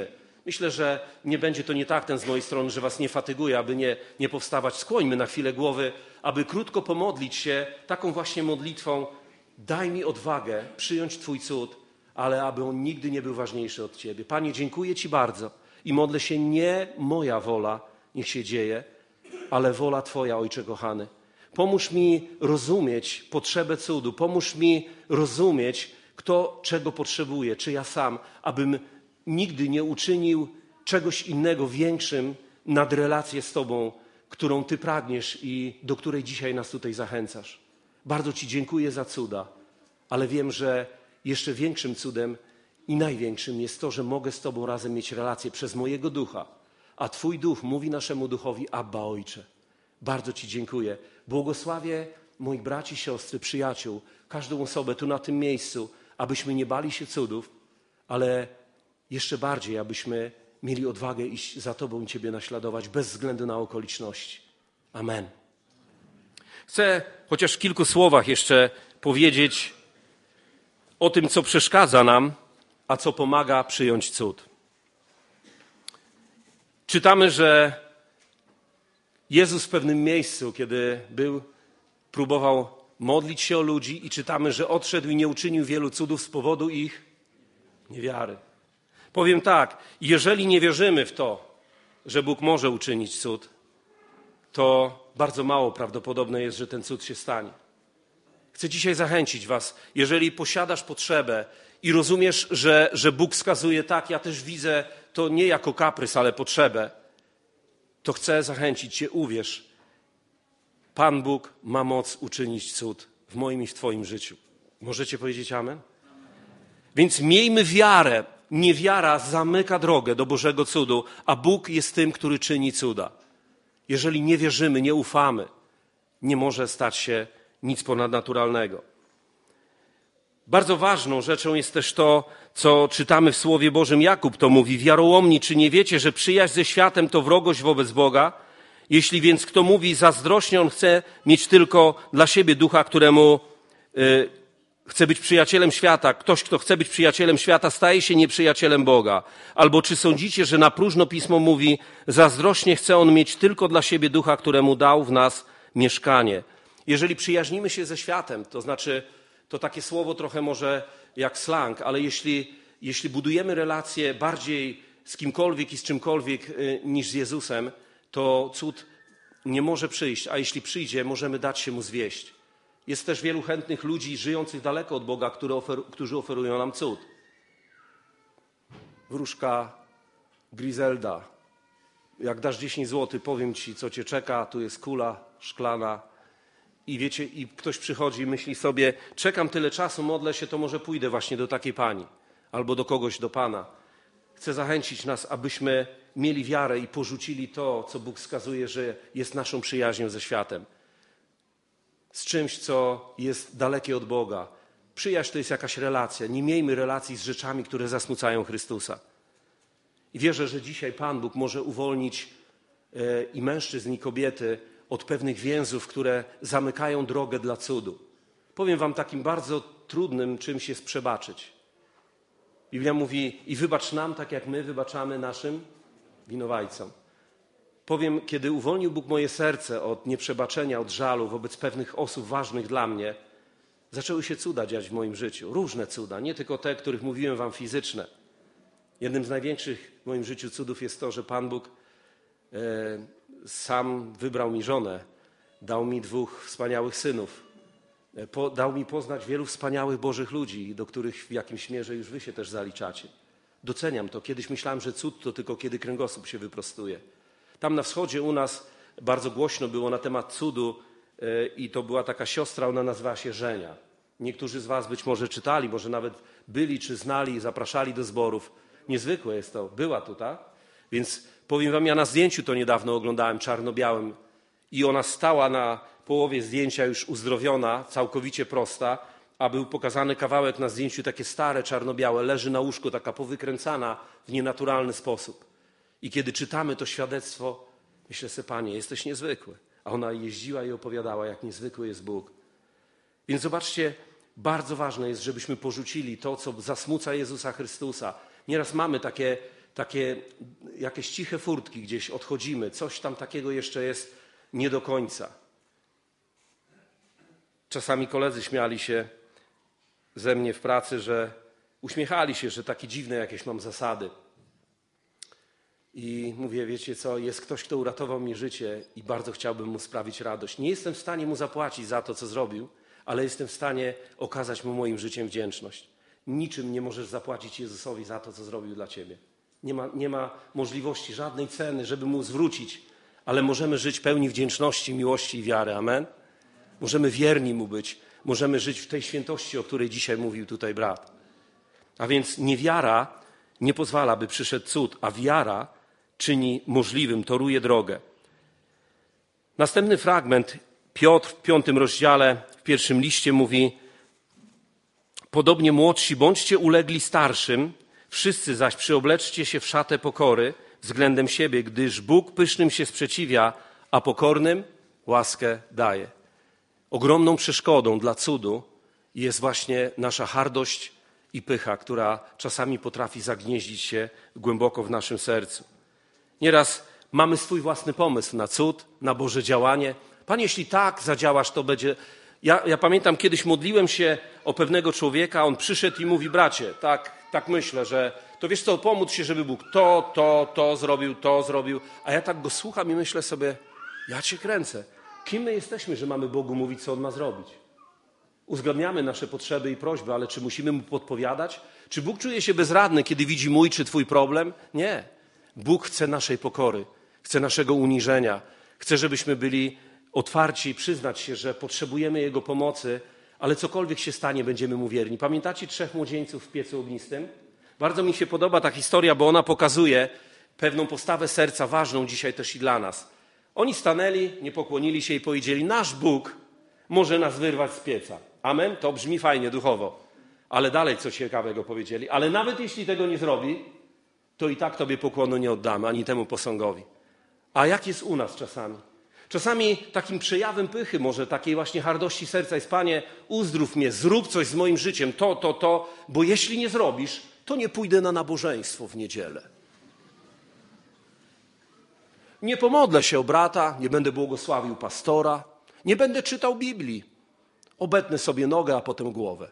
Myślę, że nie będzie to nie tak ten z mojej strony, że was nie fatyguje, aby nie powstawać. Skłońmy na chwilę głowy, aby krótko pomodlić się taką właśnie modlitwą. Daj mi odwagę przyjąć Twój cud, ale aby on nigdy nie był ważniejszy od Ciebie. Panie, dziękuję Ci bardzo i modlę się, nie moja wola niech się dzieje, ale wola Twoja, Ojcze kochany. Pomóż mi rozumieć potrzebę cudu, pomóż mi rozumieć, kto czego potrzebuje, czy ja sam, abym nigdy nie uczynił czegoś innego większym nad relację z Tobą, którą Ty pragniesz i do której dzisiaj nas tutaj zachęcasz. Bardzo Ci dziękuję za cuda, ale wiem, że jeszcze większym cudem i największym jest to, że mogę z Tobą razem mieć relację przez mojego ducha, a Twój duch mówi naszemu duchowi: Abba, Ojcze. Bardzo Ci dziękuję. Błogosławię moich braci, siostry, przyjaciół, każdą osobę tu na tym miejscu, abyśmy nie bali się cudów, ale jeszcze bardziej, abyśmy mieli odwagę iść za Tobą i Ciebie naśladować bez względu na okoliczności. Amen. Chcę chociaż w kilku słowach jeszcze powiedzieć o tym, co przeszkadza nam, a co pomaga przyjąć cud. Czytamy, że Jezus w pewnym miejscu, kiedy próbował modlić się o ludzi i czytamy, że odszedł i nie uczynił wielu cudów z powodu ich niewiary. Powiem tak, jeżeli nie wierzymy w to, że Bóg może uczynić cud, to bardzo mało prawdopodobne jest, że ten cud się stanie. Chcę dzisiaj zachęcić was, jeżeli posiadasz potrzebę i rozumiesz, że Bóg wskazuje tak, ja też widzę to nie jako kaprys, ale potrzebę, to chcę zachęcić cię, uwierz, Pan Bóg ma moc uczynić cud w moim i w twoim życiu. Możecie powiedzieć amen? Więc miejmy wiarę. Niewiara zamyka drogę do Bożego cudu, a Bóg jest tym, który czyni cuda. Jeżeli nie wierzymy, nie ufamy, nie może stać się nic ponadnaturalnego. Bardzo ważną rzeczą jest też to, co czytamy w Słowie Bożym. Jakub to mówi: wiarołomni, czy nie wiecie, że przyjaźń ze światem to wrogość wobec Boga? Jeśli więc kto mówi zazdrośnie, on chce mieć tylko dla siebie ducha, któremu chce być przyjacielem świata. Ktoś, kto chce być przyjacielem świata, staje się nieprzyjacielem Boga. Albo czy sądzicie, że na próżno Pismo mówi, zazdrośnie chce on mieć tylko dla siebie ducha, któremu dał w nas mieszkanie. Jeżeli przyjaźnimy się ze światem, to znaczy, to takie słowo trochę może jak slang, ale jeśli budujemy relacje bardziej z kimkolwiek i z czymkolwiek niż z Jezusem, to cud nie może przyjść, a jeśli przyjdzie, możemy dać się mu zwieść. Jest też wielu chętnych ludzi żyjących daleko od Boga, którzy oferują nam cud. Wróżka Griselda. Jak dasz 10 zł, powiem ci, co cię czeka, tu jest kula szklana. I wiecie, i ktoś przychodzi i myśli sobie, czekam tyle czasu, modlę się, to może pójdę właśnie do takiej pani albo do kogoś, do Pana. Chcę zachęcić nas, abyśmy mieli wiarę i porzucili to, co Bóg wskazuje, że jest naszą przyjaźnią ze światem. Z czymś, co jest dalekie od Boga. Przyjaźń to jest jakaś relacja. Nie miejmy relacji z rzeczami, które zasmucają Chrystusa. I wierzę, że dzisiaj Pan Bóg może uwolnić i mężczyzn, i kobiety od pewnych więzów, które zamykają drogę dla cudu. Powiem wam, takim bardzo trudnym czymś jest przebaczyć. Biblia mówi: i wybacz nam tak, jak my wybaczamy naszym winowajcom. Powiem, kiedy uwolnił Bóg moje serce od nieprzebaczenia, od żalu wobec pewnych osób ważnych dla mnie, zaczęły się cuda dziać w moim życiu. Różne cuda, nie tylko te, których mówiłem wam, fizyczne. Jednym z największych w moim życiu cudów jest to, że Pan Bóg sam wybrał mi żonę, dał mi 2 wspaniałych synów, dał mi poznać wielu wspaniałych Bożych ludzi, do których w jakimś mierze już wy się też zaliczacie. Doceniam to. Kiedyś myślałem, że cud to tylko kiedy kręgosłup się wyprostuje. Tam na wschodzie u nas bardzo głośno było na temat cudu i to była taka siostra, ona nazywała się Żenia. Niektórzy z was być może czytali, może nawet byli czy znali, zapraszali do zborów. Niezwykłe jest to. Była tu, tak? Więc powiem wam, ja na zdjęciu to niedawno oglądałem, czarno-białym, i ona stała na połowie zdjęcia już uzdrowiona, całkowicie prosta, a był pokazany kawałek na zdjęciu takie stare, czarno-białe, leży na łóżku, taka powykręcana w nienaturalny sposób. I kiedy czytamy to świadectwo, myślę sobie, Panie, jesteś niezwykły. A ona jeździła i opowiadała, jak niezwykły jest Bóg. Więc zobaczcie, bardzo ważne jest, żebyśmy porzucili to, co zasmuca Jezusa Chrystusa. Nieraz mamy takie jakieś ciche furtki gdzieś odchodzimy, coś tam takiego jeszcze jest nie do końca. Czasami koledzy śmiali się ze mnie w pracy, że uśmiechali się, że takie dziwne jakieś mam zasady. I mówię, wiecie co, jest ktoś, kto uratował mi życie i bardzo chciałbym mu sprawić radość. Nie jestem w stanie mu zapłacić za to, co zrobił, ale jestem w stanie okazać mu moim życiem wdzięczność. Niczym nie możesz zapłacić Jezusowi za to, co zrobił dla ciebie. Nie ma możliwości, żadnej ceny, żeby mu zwrócić, ale możemy żyć pełni wdzięczności, miłości i wiary. Amen? Możemy wierni mu być. Możemy żyć w tej świętości, o której dzisiaj mówił tutaj brat. A więc niewiara nie pozwala, by przyszedł cud, a wiara czyni możliwym, toruje drogę. Następny fragment, Piotr w 5 rozdziale, w 1 liście mówi: podobnie młodsi, bądźcie ulegli starszym, wszyscy zaś przyobleczcie się w szatę pokory względem siebie, gdyż Bóg pysznym się sprzeciwia, a pokornym łaskę daje. Ogromną przeszkodą dla cudu jest właśnie nasza hardość i pycha, która czasami potrafi zagnieździć się głęboko w naszym sercu. Nieraz mamy swój własny pomysł na cud, na Boże działanie. Panie, jeśli tak zadziałasz, to będzie... Ja pamiętam, kiedyś modliłem się o pewnego człowieka, on przyszedł i mówi: bracie, tak myślę, że to wiesz co, pomóc się, żeby Bóg to zrobił. A ja tak go słucham i myślę sobie: ja cię kręcę. Kim my jesteśmy, że mamy Bogu mówić, co On ma zrobić? Uzgadniamy nasze potrzeby i prośby, ale czy musimy Mu podpowiadać? Czy Bóg czuje się bezradny, kiedy widzi mój czy twój problem? Nie. Bóg chce naszej pokory, chce naszego uniżenia, chce, żebyśmy byli otwarci i przyznać się, że potrzebujemy Jego pomocy, ale cokolwiek się stanie, będziemy Mu wierni. Pamiętacie 3 młodzieńców w piecu ognistym? Bardzo mi się podoba ta historia, bo ona pokazuje pewną postawę serca ważną dzisiaj też i dla nas. Oni stanęli, nie pokłonili się i powiedzieli: nasz Bóg może nas wyrwać z pieca. Amen? To brzmi fajnie, duchowo. Ale dalej co ciekawego powiedzieli: ale nawet jeśli tego nie zrobi, to i tak Tobie pokłonu nie oddamy, ani temu posągowi. A jak jest u nas czasami? Czasami takim przejawem pychy, może takiej właśnie hardości serca jest: Panie, uzdrów mnie, zrób coś z moim życiem, bo jeśli nie zrobisz, to nie pójdę na nabożeństwo w niedzielę. Nie pomodlę się o brata, nie będę błogosławił pastora, nie będę czytał Biblii. Obetnę sobie nogę, a potem głowę.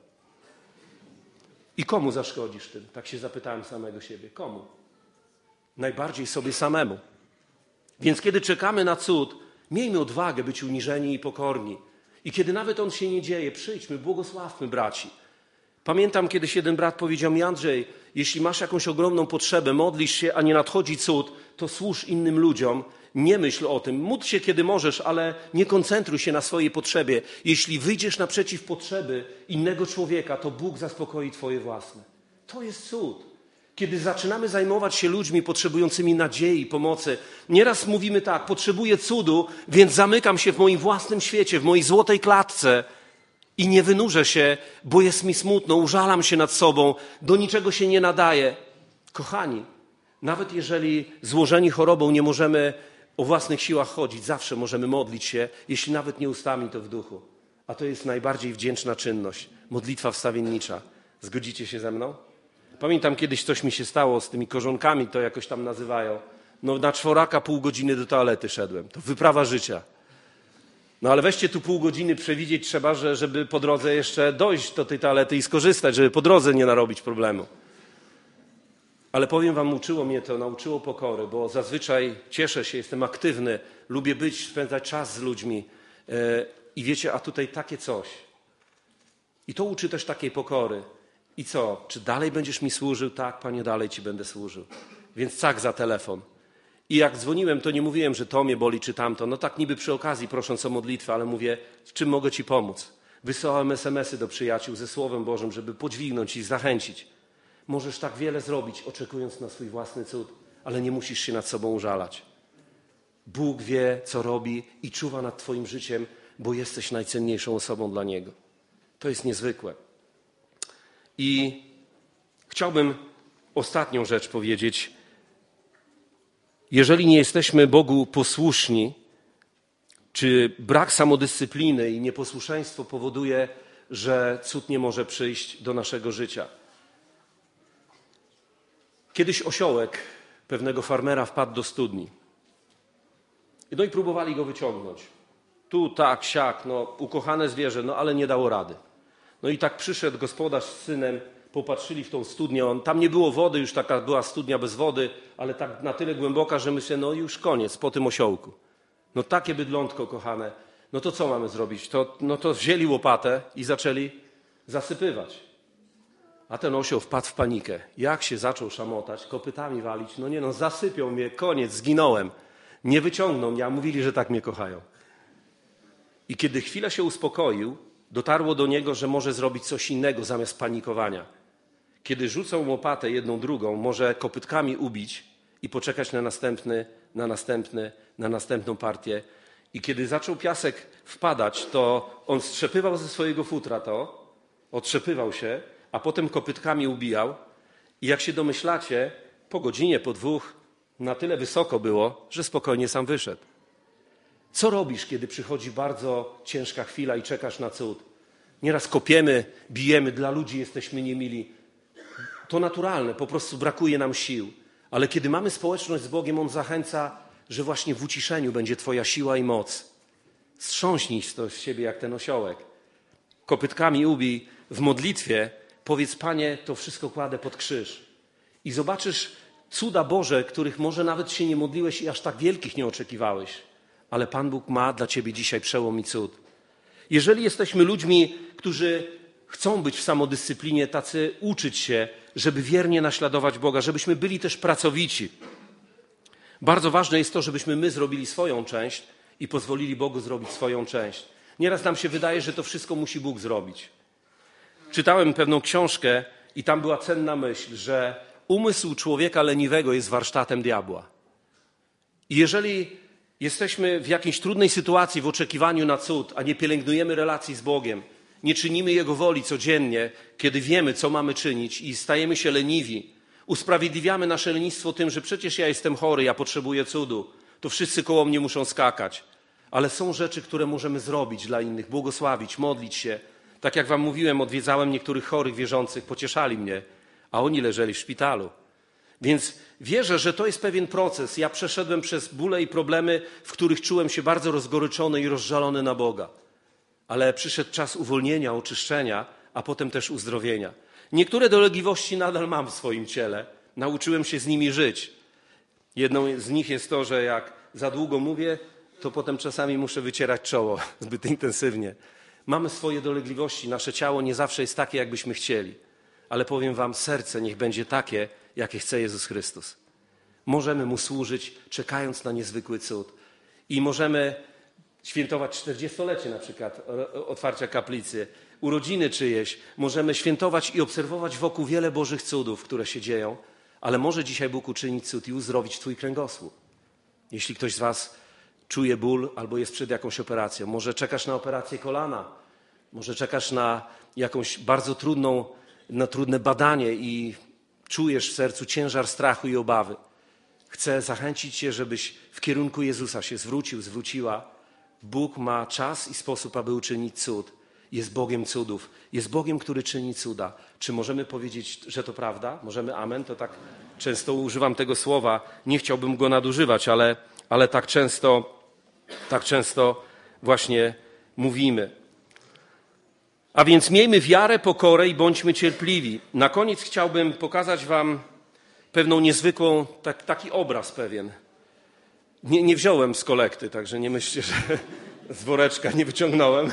I komu zaszkodzisz tym? Tak się zapytałem samego siebie. Komu? Najbardziej sobie samemu. Więc kiedy czekamy na cud, miejmy odwagę być uniżeni i pokorni. I kiedy nawet on się nie dzieje, przyjdźmy, błogosławmy braci. Pamiętam, kiedyś jeden brat powiedział mi: Andrzej, jeśli masz jakąś ogromną potrzebę, modlisz się, a nie nadchodzi cud, to służ innym ludziom, nie myśl o tym. Módl się, kiedy możesz, ale nie koncentruj się na swojej potrzebie. Jeśli wyjdziesz naprzeciw potrzeby innego człowieka, to Bóg zaspokoi twoje własne. To jest cud. Kiedy zaczynamy zajmować się ludźmi potrzebującymi nadziei i pomocy, nieraz mówimy tak: potrzebuję cudu, więc zamykam się w moim własnym świecie, w mojej złotej klatce i nie wynurzę się, bo jest mi smutno, użalam się nad sobą, do niczego się nie nadaję. Kochani, nawet jeżeli złożeni chorobą nie możemy o własnych siłach chodzić, zawsze możemy modlić się, jeśli nawet nie ustami, to w duchu. A to jest najbardziej wdzięczna czynność. Modlitwa wstawiennicza. Zgodzicie się ze mną? Pamiętam, kiedyś coś mi się stało z tymi korzonkami, to jakoś tam nazywają. No na 4 pół godziny do toalety szedłem. To wyprawa życia. No ale weźcie tu pół godziny przewidzieć trzeba, żeby po drodze jeszcze dojść do tej toalety i skorzystać, żeby po drodze nie narobić problemu. Ale powiem wam, uczyło mnie to, nauczyło pokory, bo zazwyczaj cieszę się, jestem aktywny, lubię być, spędzać czas z ludźmi. I wiecie, a tutaj takie coś. I to uczy też takiej pokory. I co? Czy dalej będziesz mi służył? Tak, Panie, dalej Ci będę służył. Więc tak za telefon. I jak dzwoniłem, to nie mówiłem, że to mnie boli czy tamto. No tak niby przy okazji, prosząc o modlitwę, ale mówię: w czym mogę Ci pomóc? Wysyłałem SMS-y do przyjaciół ze Słowem Bożym, żeby podźwignąć i zachęcić. Możesz tak wiele zrobić, oczekując na swój własny cud, ale nie musisz się nad sobą użalać. Bóg wie, co robi i czuwa nad Twoim życiem, bo jesteś najcenniejszą osobą dla Niego. To jest niezwykłe. I chciałbym ostatnią rzecz powiedzieć. Jeżeli nie jesteśmy Bogu posłuszni, czy brak samodyscypliny i nieposłuszeństwo powoduje, że cud nie może przyjść do naszego życia. Kiedyś osiołek pewnego farmera wpadł do studni. No i próbowali go wyciągnąć. Tu, tak, siak, ukochane zwierzę, ale nie dało rady. No i tak przyszedł gospodarz z synem, popatrzyli w tą studnię. Tam nie było wody, już taka była studnia bez wody, ale tak na tyle głęboka, że myślę, już koniec po tym osiołku. Takie bydlątko kochane. To co mamy zrobić? To wzięli łopatę i zaczęli zasypywać. A ten osioł wpadł w panikę. Jak się zaczął szamotać, kopytami walić. Zasypią mnie, koniec, zginąłem. Nie wyciągną mnie, a mówili, że tak mnie kochają. I kiedy chwilę się uspokoił, dotarło do niego, że może zrobić coś innego zamiast panikowania. Kiedy rzucą łopatę jedną drugą, może kopytkami ubić i poczekać na następną partię. I kiedy zaczął piasek wpadać, to on strzepywał ze swojego futra otrzepywał się, a potem kopytkami ubijał. I jak się domyślacie, po godzinie, po 2 na tyle wysoko było, że spokojnie sam wyszedł. Co robisz, kiedy przychodzi bardzo ciężka chwila i czekasz na cud? Nieraz kopiemy, bijemy, dla ludzi jesteśmy niemili. To naturalne, po prostu brakuje nam sił. Ale kiedy mamy społeczność z Bogiem, On zachęca, że właśnie w uciszeniu będzie Twoja siła i moc. Strząśnij to z siebie jak ten osiołek. Kopytkami ubij w modlitwie, powiedz: Panie, to wszystko kładę pod krzyż. I zobaczysz cuda Boże, których może nawet się nie modliłeś i aż tak wielkich nie oczekiwałeś. Ale Pan Bóg ma dla ciebie dzisiaj przełom i cud. Jeżeli jesteśmy ludźmi, którzy chcą być w samodyscyplinie, tacy uczyć się, żeby wiernie naśladować Boga, żebyśmy byli też pracowici. Bardzo ważne jest to, żebyśmy my zrobili swoją część i pozwolili Bogu zrobić swoją część. Nieraz nam się wydaje, że to wszystko musi Bóg zrobić. Czytałem pewną książkę i tam była cenna myśl, że umysł człowieka leniwego jest warsztatem diabła. I jeżeli jesteśmy w jakiejś trudnej sytuacji w oczekiwaniu na cud, a nie pielęgnujemy relacji z Bogiem, nie czynimy Jego woli codziennie, kiedy wiemy, co mamy czynić i stajemy się leniwi, usprawiedliwiamy nasze lenistwo tym, że przecież ja jestem chory, ja potrzebuję cudu, to wszyscy koło mnie muszą skakać. Ale są rzeczy, które możemy zrobić dla innych, błogosławić, modlić się. Tak jak wam mówiłem, odwiedzałem niektórych chorych wierzących, pocieszali mnie, a oni leżeli w szpitalu. Więc wierzę, że to jest pewien proces. Ja przeszedłem przez bóle i problemy, w których czułem się bardzo rozgoryczony i rozżalony na Boga. Ale przyszedł czas uwolnienia, oczyszczenia, a potem też uzdrowienia. Niektóre dolegliwości nadal mam w swoim ciele. Nauczyłem się z nimi żyć. Jedną z nich jest to, że jak za długo mówię, to potem czasami muszę wycierać czoło zbyt intensywnie. Mamy swoje dolegliwości, nasze ciało nie zawsze jest takie, jakbyśmy chcieli. Ale powiem wam, serce niech będzie takie, jakie chce Jezus Chrystus. Możemy Mu służyć, czekając na niezwykły cud. I możemy świętować 40-lecie na przykład otwarcia kaplicy, urodziny czyjeś. Możemy świętować i obserwować wokół wiele Bożych cudów, które się dzieją. Ale może dzisiaj Bóg uczynić cud i uzdrowić twój kręgosłup. Jeśli ktoś z was czuje ból albo jest przed jakąś operacją, może czekasz na operację kolana, może czekasz na jakąś bardzo trudne badanie i czujesz w sercu ciężar strachu i obawy. Chcę zachęcić cię, żebyś w kierunku Jezusa się zwróciła. Bóg ma czas i sposób, aby uczynić cud. Jest Bogiem cudów. Jest Bogiem, który czyni cuda. Czy możemy powiedzieć, że to prawda? Możemy amen? To tak często używam tego słowa. Nie chciałbym go nadużywać, ale tak często właśnie mówimy. A więc miejmy wiarę, pokorę i bądźmy cierpliwi. Na koniec chciałbym pokazać wam pewną niezwykłą, taki obraz pewien. Nie wziąłem z kolekty, także nie myślcie, że z woreczka nie wyciągnąłem.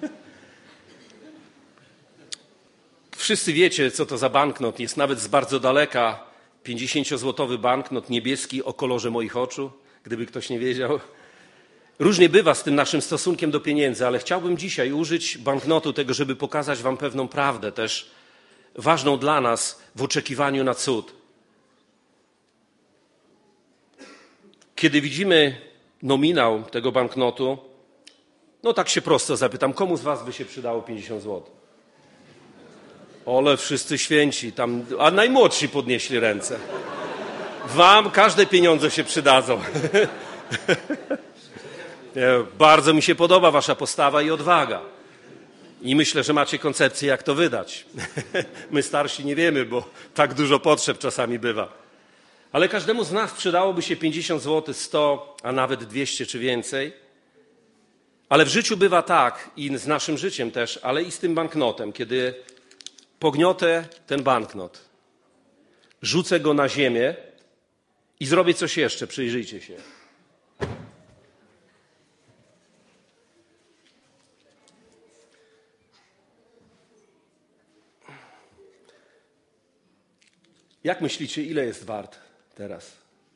Wszyscy wiecie, co to za banknot. Jest nawet z bardzo daleka 50-złotowy banknot niebieski o kolorze moich oczu, gdyby ktoś nie wiedział. Różnie bywa z tym naszym stosunkiem do pieniędzy, ale chciałbym dzisiaj użyć banknotu tego, żeby pokazać wam pewną prawdę też ważną dla nas w oczekiwaniu na cud. Kiedy widzimy nominał tego banknotu, tak się prosto zapytam, komu z was by się przydało 50 zł? Ole, wszyscy święci, a najmłodsi podnieśli ręce. Wam każde pieniądze się przydadzą. Bardzo mi się podoba wasza postawa i odwaga. I myślę, że macie koncepcję, jak to wydać. My starsi nie wiemy, bo tak dużo potrzeb czasami bywa. Ale każdemu z nas przydałoby się 50 zł, 100, a nawet 200 czy więcej. Ale w życiu bywa tak, i z naszym życiem też, ale i z tym banknotem, kiedy pogniotę ten banknot, rzucę go na ziemię i zrobię coś jeszcze, przyjrzyjcie się. Jak myślicie, ile jest wart teraz?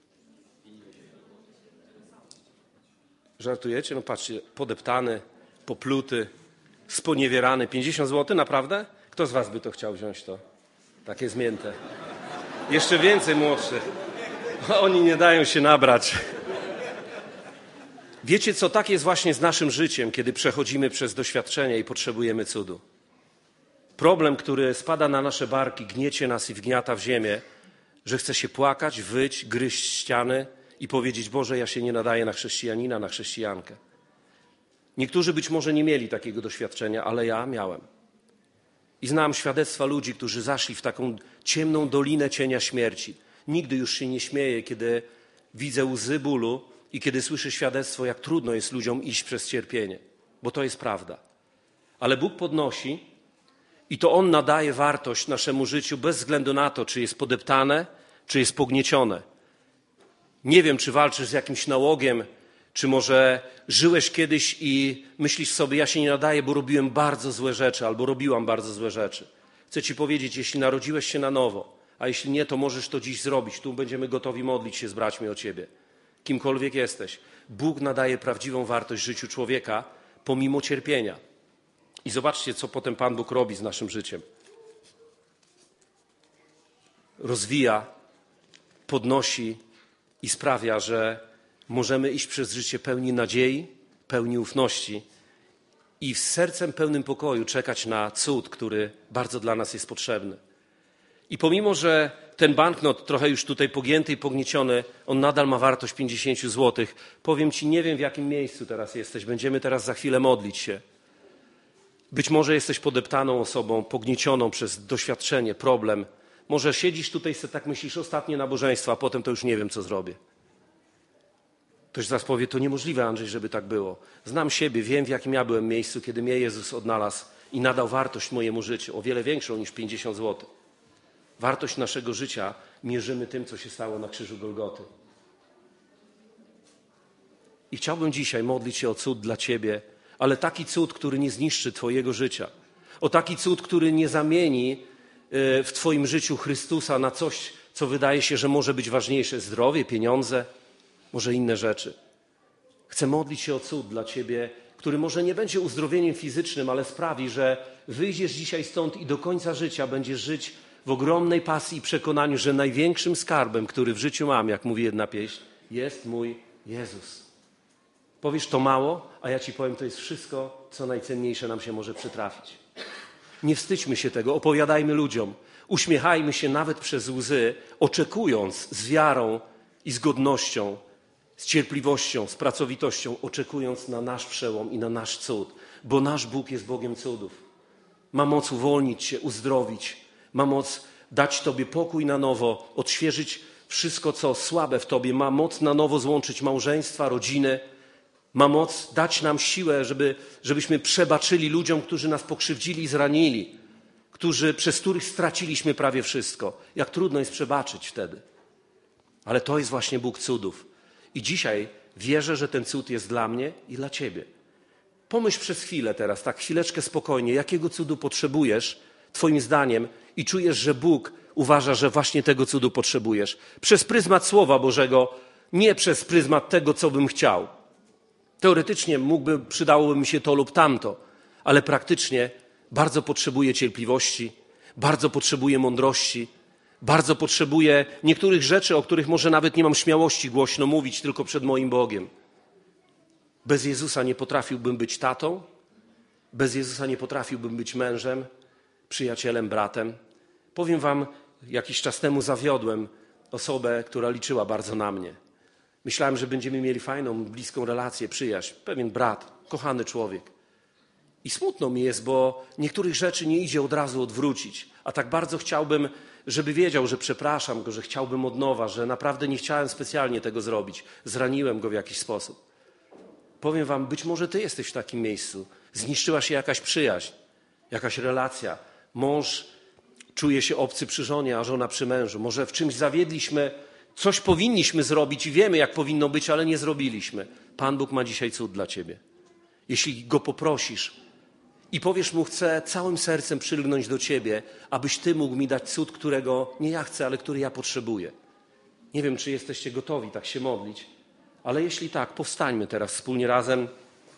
Żartujecie? No patrzcie, podeptany, popluty, sponiewierany. 50 zł, naprawdę? Kto z was by to chciał wziąć to? Takie zmięte. Jeszcze więcej młodszych. Oni nie dają się nabrać. Wiecie co, tak jest właśnie z naszym życiem, kiedy przechodzimy przez doświadczenie i potrzebujemy cudu. Problem, który spada na nasze barki, gniecie nas i wgniata w ziemię, że chce się płakać, wyć, gryźć ściany i powiedzieć: Boże, ja się nie nadaję na chrześcijanina, na chrześcijankę. Niektórzy być może nie mieli takiego doświadczenia, ale ja miałem. I znam świadectwa ludzi, którzy zaszli w taką ciemną dolinę cienia śmierci. Nigdy już się nie śmieję, kiedy widzę łzy bólu i kiedy słyszę świadectwo, jak trudno jest ludziom iść przez cierpienie, bo to jest prawda. Ale Bóg podnosi i to On nadaje wartość naszemu życiu bez względu na to, czy jest podeptane, czy jest pogniecione. Nie wiem, czy walczysz z jakimś nałogiem, czy może żyłeś kiedyś i myślisz sobie: ja się nie nadaję, bo robiłem bardzo złe rzeczy albo robiłam bardzo złe rzeczy. Chcę ci powiedzieć, jeśli narodziłeś się na nowo, a jeśli nie, to możesz to dziś zrobić. Tu będziemy gotowi modlić się z braćmi o ciebie. Kimkolwiek jesteś, Bóg nadaje prawdziwą wartość życiu człowieka pomimo cierpienia. I zobaczcie, co potem Pan Bóg robi z naszym życiem. Rozwija, podnosi i sprawia, że możemy iść przez życie pełni nadziei, pełni ufności i z sercem pełnym pokoju czekać na cud, który bardzo dla nas jest potrzebny. I pomimo, że ten banknot trochę już tutaj pogięty i pognieciony, on nadal ma wartość 50 zł. Powiem ci, nie wiem, w jakim miejscu teraz jesteś. Będziemy teraz za chwilę modlić się. Być może jesteś podeptaną osobą, pogniecioną przez doświadczenie, problem. Może siedzisz tutaj, sobie tak myślisz: ostatnie nabożeństwo, a potem to już nie wiem, co zrobię. Ktoś z was powie: to niemożliwe, Andrzej, żeby tak było. Znam siebie, wiem, w jakim ja byłem miejscu, kiedy mnie Jezus odnalazł i nadał wartość mojemu życiu, o wiele większą niż 50 zł. Wartość naszego życia mierzymy tym, co się stało na krzyżu Golgoty. I chciałbym dzisiaj modlić się o cud dla ciebie, ale taki cud, który nie zniszczy twojego życia. O taki cud, który nie zamieni w twoim życiu Chrystusa na coś, co wydaje się, że może być ważniejsze: zdrowie, pieniądze, może inne rzeczy. Chcę modlić się o cud dla ciebie, który może nie będzie uzdrowieniem fizycznym, ale sprawi, że wyjdziesz dzisiaj stąd i do końca życia będziesz żyć w ogromnej pasji i przekonaniu, że największym skarbem, który w życiu mam, jak mówi jedna pieśń, jest mój Jezus. Powiesz: to mało, a ja ci powiem: to jest wszystko, co najcenniejsze nam się może przytrafić. Nie wstydźmy się tego, opowiadajmy ludziom, uśmiechajmy się nawet przez łzy, oczekując z wiarą i z godnością, z cierpliwością, z pracowitością, oczekując na nasz przełom i na nasz cud, bo nasz Bóg jest Bogiem cudów. Ma moc uwolnić cię, uzdrowić, ma moc dać tobie pokój na nowo, odświeżyć wszystko, co słabe w tobie, ma moc na nowo złączyć małżeństwa, rodziny, ma moc dać nam siłę, żebyśmy przebaczyli ludziom, którzy nas pokrzywdzili i zranili, przez których straciliśmy prawie wszystko. Jak trudno jest przebaczyć wtedy. Ale to jest właśnie Bóg cudów. I dzisiaj wierzę, że ten cud jest dla mnie i dla ciebie. Pomyśl przez chwilę teraz, tak chwileczkę spokojnie, jakiego cudu potrzebujesz twoim zdaniem i czujesz, że Bóg uważa, że właśnie tego cudu potrzebujesz. Przez pryzmat Słowa Bożego, nie przez pryzmat tego, co bym chciał. Teoretycznie przydałoby mi się to lub tamto, ale praktycznie bardzo potrzebuję cierpliwości, bardzo potrzebuję mądrości, bardzo potrzebuję niektórych rzeczy, o których może nawet nie mam śmiałości głośno mówić, tylko przed moim Bogiem. Bez Jezusa nie potrafiłbym być tatą, bez Jezusa nie potrafiłbym być mężem, przyjacielem, bratem. Powiem wam, jakiś czas temu zawiodłem osobę, która liczyła bardzo na mnie. Myślałem, że będziemy mieli fajną, bliską relację, przyjaźń. Pewien brat, kochany człowiek. I smutno mi jest, bo niektórych rzeczy nie idzie od razu odwrócić. A tak bardzo chciałbym, żeby wiedział, że przepraszam go, że chciałbym od nowa, że naprawdę nie chciałem specjalnie tego zrobić. Zraniłem go w jakiś sposób. Powiem wam, być może ty jesteś w takim miejscu. Zniszczyła się jakaś przyjaźń, jakaś relacja. Mąż czuje się obcy przy żonie, a żona przy mężu. Może w czymś zawiedliśmy, coś powinniśmy zrobić i wiemy, jak powinno być, ale nie zrobiliśmy. Pan Bóg ma dzisiaj cud dla ciebie. Jeśli go poprosisz i powiesz mu, chcę całym sercem przylgnąć do ciebie, abyś ty mógł mi dać cud, którego nie ja chcę, ale który ja potrzebuję. Nie wiem, czy jesteście gotowi tak się modlić, ale jeśli tak, powstańmy teraz wspólnie razem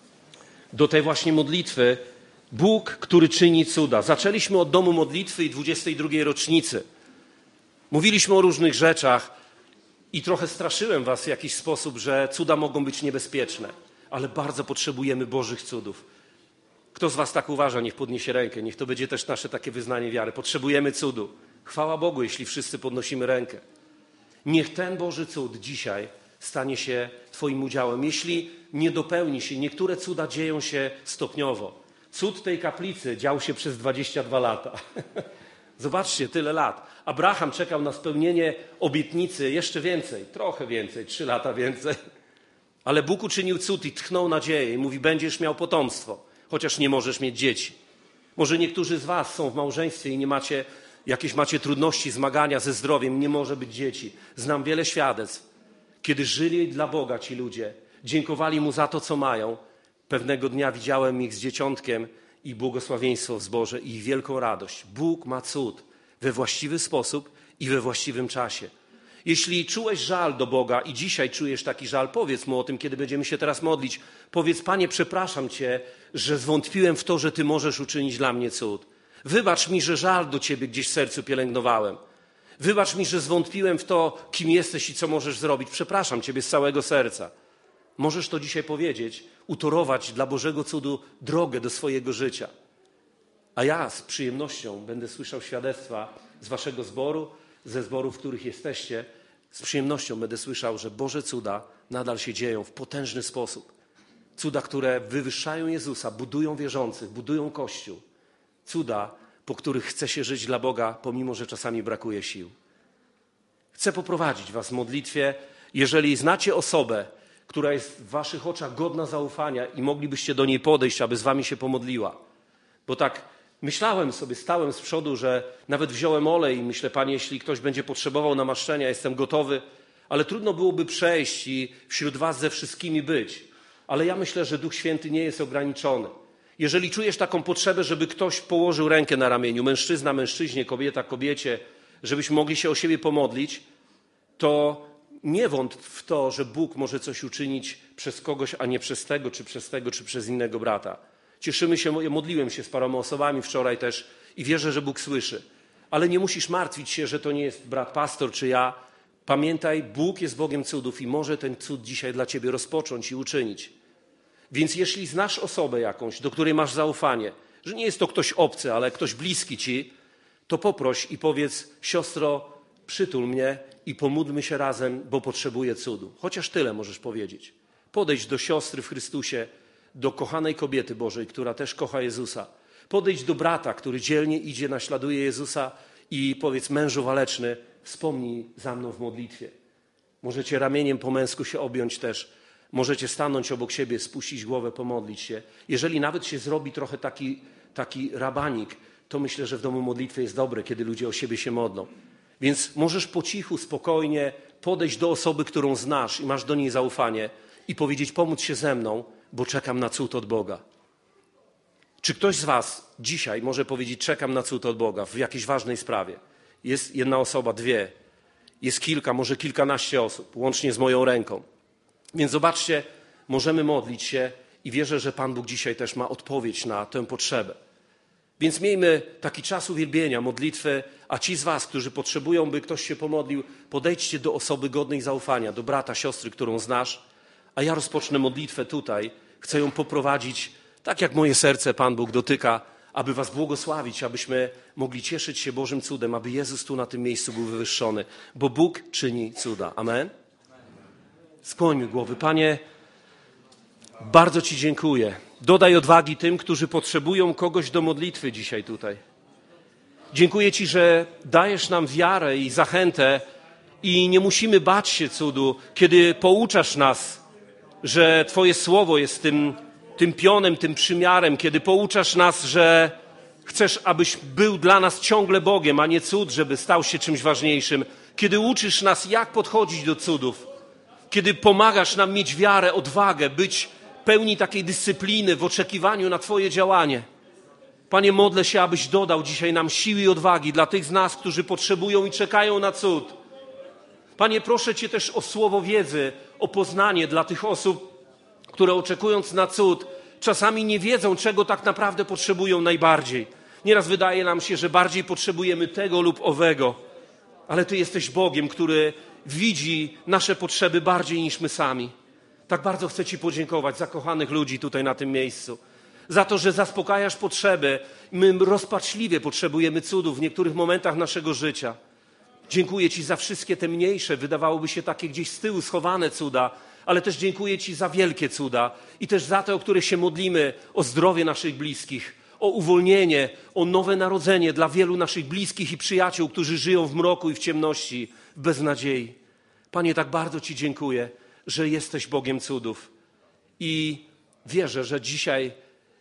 do tej właśnie modlitwy. Bóg, który czyni cuda. Zaczęliśmy od domu modlitwy i 22. rocznicy. Mówiliśmy o różnych rzeczach i trochę straszyłem was w jakiś sposób, że cuda mogą być niebezpieczne, ale bardzo potrzebujemy Bożych cudów. Kto z was tak uważa, niech podniesie rękę. Niech to będzie też nasze takie wyznanie wiary. Potrzebujemy cudu. Chwała Bogu, jeśli wszyscy podnosimy rękę. Niech ten Boży cud dzisiaj stanie się twoim udziałem. Jeśli nie dopełni się, niektóre cuda dzieją się stopniowo. Cud tej kaplicy dział się przez 22 lata. Zobaczcie, tyle lat. Abraham czekał na spełnienie obietnicy jeszcze więcej, trochę więcej, 3 lata więcej. Ale Bóg uczynił cud i tchnął nadzieję i mówi, będziesz miał potomstwo, chociaż nie możesz mieć dzieci. Może niektórzy z was są w małżeństwie i nie macie, jakieś macie trudności, zmagania ze zdrowiem, nie może być dzieci. Znam wiele świadectw, kiedy żyli dla Boga ci ludzie, dziękowali Mu za to, co mają. Pewnego dnia widziałem ich z dzieciątkiem i błogosławieństwo w zborze i ich wielką radość. Bóg ma cud we właściwy sposób i we właściwym czasie. Jeśli czułeś żal do Boga i dzisiaj czujesz taki żal, powiedz Mu o tym, kiedy będziemy się teraz modlić. Powiedz, Panie, przepraszam Cię, że zwątpiłem w to, że Ty możesz uczynić dla mnie cud. Wybacz mi, że żal do Ciebie gdzieś w sercu pielęgnowałem. Wybacz mi, że zwątpiłem w to, kim jesteś i co możesz zrobić. Przepraszam Ciebie z całego serca. Możesz to dzisiaj powiedzieć, utorować dla Bożego cudu drogę do swojego życia. A ja z przyjemnością będę słyszał świadectwa z waszego zboru, ze zborów, w których jesteście. Z przyjemnością będę słyszał, że Boże cuda nadal się dzieją w potężny sposób. Cuda, które wywyższają Jezusa, budują wierzących, budują Kościół. Cuda, po których chce się żyć dla Boga, pomimo że czasami brakuje sił. Chcę poprowadzić was w modlitwie. Jeżeli znacie osobę, która jest w waszych oczach godna zaufania i moglibyście do niej podejść, aby z wami się pomodliła. Bo tak myślałem sobie, stałem z przodu, że nawet wziąłem olej i myślę, Panie, jeśli ktoś będzie potrzebował namaszczenia, jestem gotowy, ale trudno byłoby przejść i wśród was ze wszystkimi być. Ale ja myślę, że Duch Święty nie jest ograniczony. Jeżeli czujesz taką potrzebę, żeby ktoś położył rękę na ramieniu, mężczyzna mężczyźnie, kobieta kobiecie, żebyśmy mogli się o siebie pomodlić, to nie wątp w to, że Bóg może coś uczynić przez kogoś, a nie przez tego, czy przez innego brata. Cieszymy się, modliłem się z paroma osobami wczoraj też i wierzę, że Bóg słyszy. Ale nie musisz martwić się, że to nie jest brat pastor czy ja. Pamiętaj, Bóg jest Bogiem cudów i może ten cud dzisiaj dla ciebie rozpocząć i uczynić. Więc jeśli znasz osobę jakąś, do której masz zaufanie, że nie jest to ktoś obcy, ale ktoś bliski ci, to poproś i powiedz, siostro, przytul mnie i pomódlmy się razem, bo potrzebuję cudu. Chociaż tyle możesz powiedzieć. Podejdź do siostry w Chrystusie, do kochanej kobiety Bożej, która też kocha Jezusa. Podejdź do brata, który dzielnie idzie, naśladuje Jezusa i powiedz, mężu waleczny, wspomnij za mną w modlitwie. Możecie ramieniem po męsku się objąć też. Możecie stanąć obok siebie, spuścić głowę, pomodlić się. Jeżeli nawet się zrobi trochę taki rabanik, to myślę, że w domu modlitwy jest dobre, kiedy ludzie o siebie się modlą. Więc możesz po cichu, spokojnie podejść do osoby, którą znasz i masz do niej zaufanie i powiedzieć, pomóc się ze mną, bo czekam na cud od Boga. Czy ktoś z was dzisiaj może powiedzieć, czekam na cud od Boga w jakiejś ważnej sprawie? Jest jedna osoba, dwie, jest kilka, może kilkanaście osób, łącznie z moją ręką. Więc zobaczcie, możemy modlić się i wierzę, że Pan Bóg dzisiaj też ma odpowiedź na tę potrzebę. Więc miejmy taki czas uwielbienia, modlitwy, a ci z was, którzy potrzebują, by ktoś się pomodlił, podejdźcie do osoby godnej zaufania, do brata, siostry, którą znasz, a ja rozpocznę modlitwę tutaj. Chcę ją poprowadzić tak, jak moje serce Pan Bóg dotyka, aby was błogosławić, abyśmy mogli cieszyć się Bożym cudem, aby Jezus tu na tym miejscu był wywyższony, bo Bóg czyni cuda. Amen? Skłońmy głowy. Panie, bardzo Ci dziękuję. Dodaj odwagi tym, którzy potrzebują kogoś do modlitwy dzisiaj tutaj. Dziękuję Ci, że dajesz nam wiarę i zachętę i nie musimy bać się cudu, kiedy pouczasz nas, że Twoje słowo jest tym pionem, tym przymiarem, kiedy pouczasz nas, że chcesz, abyś był dla nas ciągle Bogiem, a nie cud, żeby stał się czymś ważniejszym. Kiedy uczysz nas, jak podchodzić do cudów, kiedy pomagasz nam mieć wiarę, odwagę, być pełni takiej dyscypliny w oczekiwaniu na Twoje działanie. Panie, modlę się, abyś dodał dzisiaj nam siły i odwagi dla tych z nas, którzy potrzebują i czekają na cud. Panie, proszę Cię też o słowo wiedzy, o poznanie dla tych osób, które oczekując na cud, czasami nie wiedzą, czego tak naprawdę potrzebują najbardziej. Nieraz wydaje nam się, że bardziej potrzebujemy tego lub owego, ale Ty jesteś Bogiem, który widzi nasze potrzeby bardziej niż my sami. Tak bardzo chcę Ci podziękować za kochanych ludzi tutaj na tym miejscu. Za to, że zaspokajasz potrzeby. My rozpaczliwie potrzebujemy cudów w niektórych momentach naszego życia. Dziękuję Ci za wszystkie te mniejsze, wydawałoby się takie gdzieś z tyłu schowane cuda, ale też dziękuję Ci za wielkie cuda i też za te, o które się modlimy, o zdrowie naszych bliskich, o uwolnienie, o nowe narodzenie dla wielu naszych bliskich i przyjaciół, którzy żyją w mroku i w ciemności, w beznadziei. Panie, tak bardzo Ci dziękuję, że jesteś Bogiem cudów i wierzę, że dzisiaj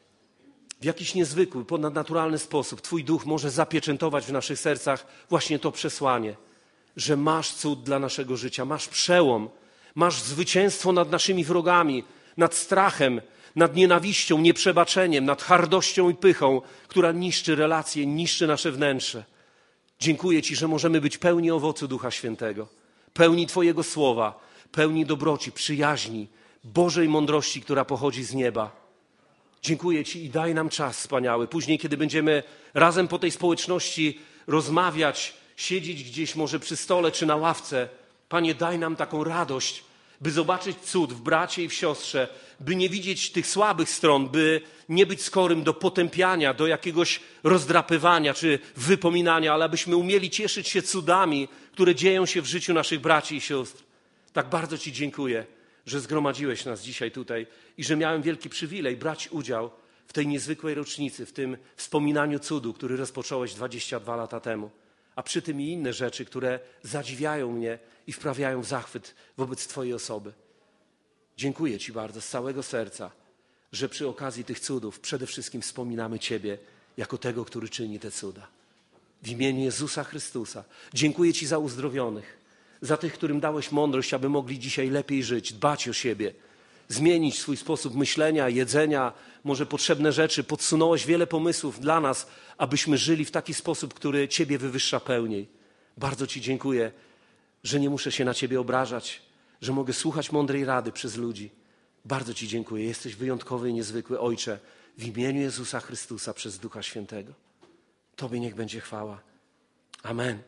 w jakiś niezwykły, ponadnaturalny sposób Twój Duch może zapieczętować w naszych sercach właśnie to przesłanie, że masz cud dla naszego życia, masz przełom, masz zwycięstwo nad naszymi wrogami, nad strachem, nad nienawiścią, nieprzebaczeniem, nad hardością i pychą, która niszczy relacje, niszczy nasze wnętrze. Dziękuję Ci, że możemy być pełni owocu Ducha Świętego, pełni Twojego słowa, pełni dobroci, przyjaźni, Bożej mądrości, która pochodzi z nieba. Dziękuję Ci i daj nam czas wspaniały. Później, kiedy będziemy razem po tej społeczności rozmawiać, siedzieć gdzieś może przy stole czy na ławce, Panie, daj nam taką radość, by zobaczyć cud w bracie i w siostrze, by nie widzieć tych słabych stron, by nie być skorym do potępiania, do jakiegoś rozdrapywania czy wypominania, ale abyśmy umieli cieszyć się cudami, które dzieją się w życiu naszych braci i sióstr. Tak bardzo Ci dziękuję, że zgromadziłeś nas dzisiaj tutaj i że miałem wielki przywilej brać udział w tej niezwykłej rocznicy, w tym wspominaniu cudu, który rozpocząłeś 22 lata temu. A przy tym i inne rzeczy, które zadziwiają mnie i wprawiają w zachwyt wobec Twojej osoby. Dziękuję Ci bardzo z całego serca, że przy okazji tych cudów przede wszystkim wspominamy Ciebie jako tego, który czyni te cuda. W imieniu Jezusa Chrystusa dziękuję Ci za uzdrowionych, za tych, którym dałeś mądrość, aby mogli dzisiaj lepiej żyć, dbać o siebie, zmienić swój sposób myślenia, jedzenia, może potrzebne rzeczy. Podsunąłeś wiele pomysłów dla nas, abyśmy żyli w taki sposób, który Ciebie wywyższa pełniej. Bardzo Ci dziękuję, że nie muszę się na Ciebie obrażać, że mogę słuchać mądrej rady przez ludzi. Bardzo Ci dziękuję. Jesteś wyjątkowy i niezwykły Ojcze, w imieniu Jezusa Chrystusa przez Ducha Świętego. Tobie niech będzie chwała. Amen.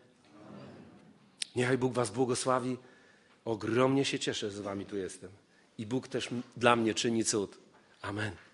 Niechaj Bóg was błogosławi. Ogromnie się cieszę, że z wami tu jestem. I Bóg też dla mnie czyni cud. Amen.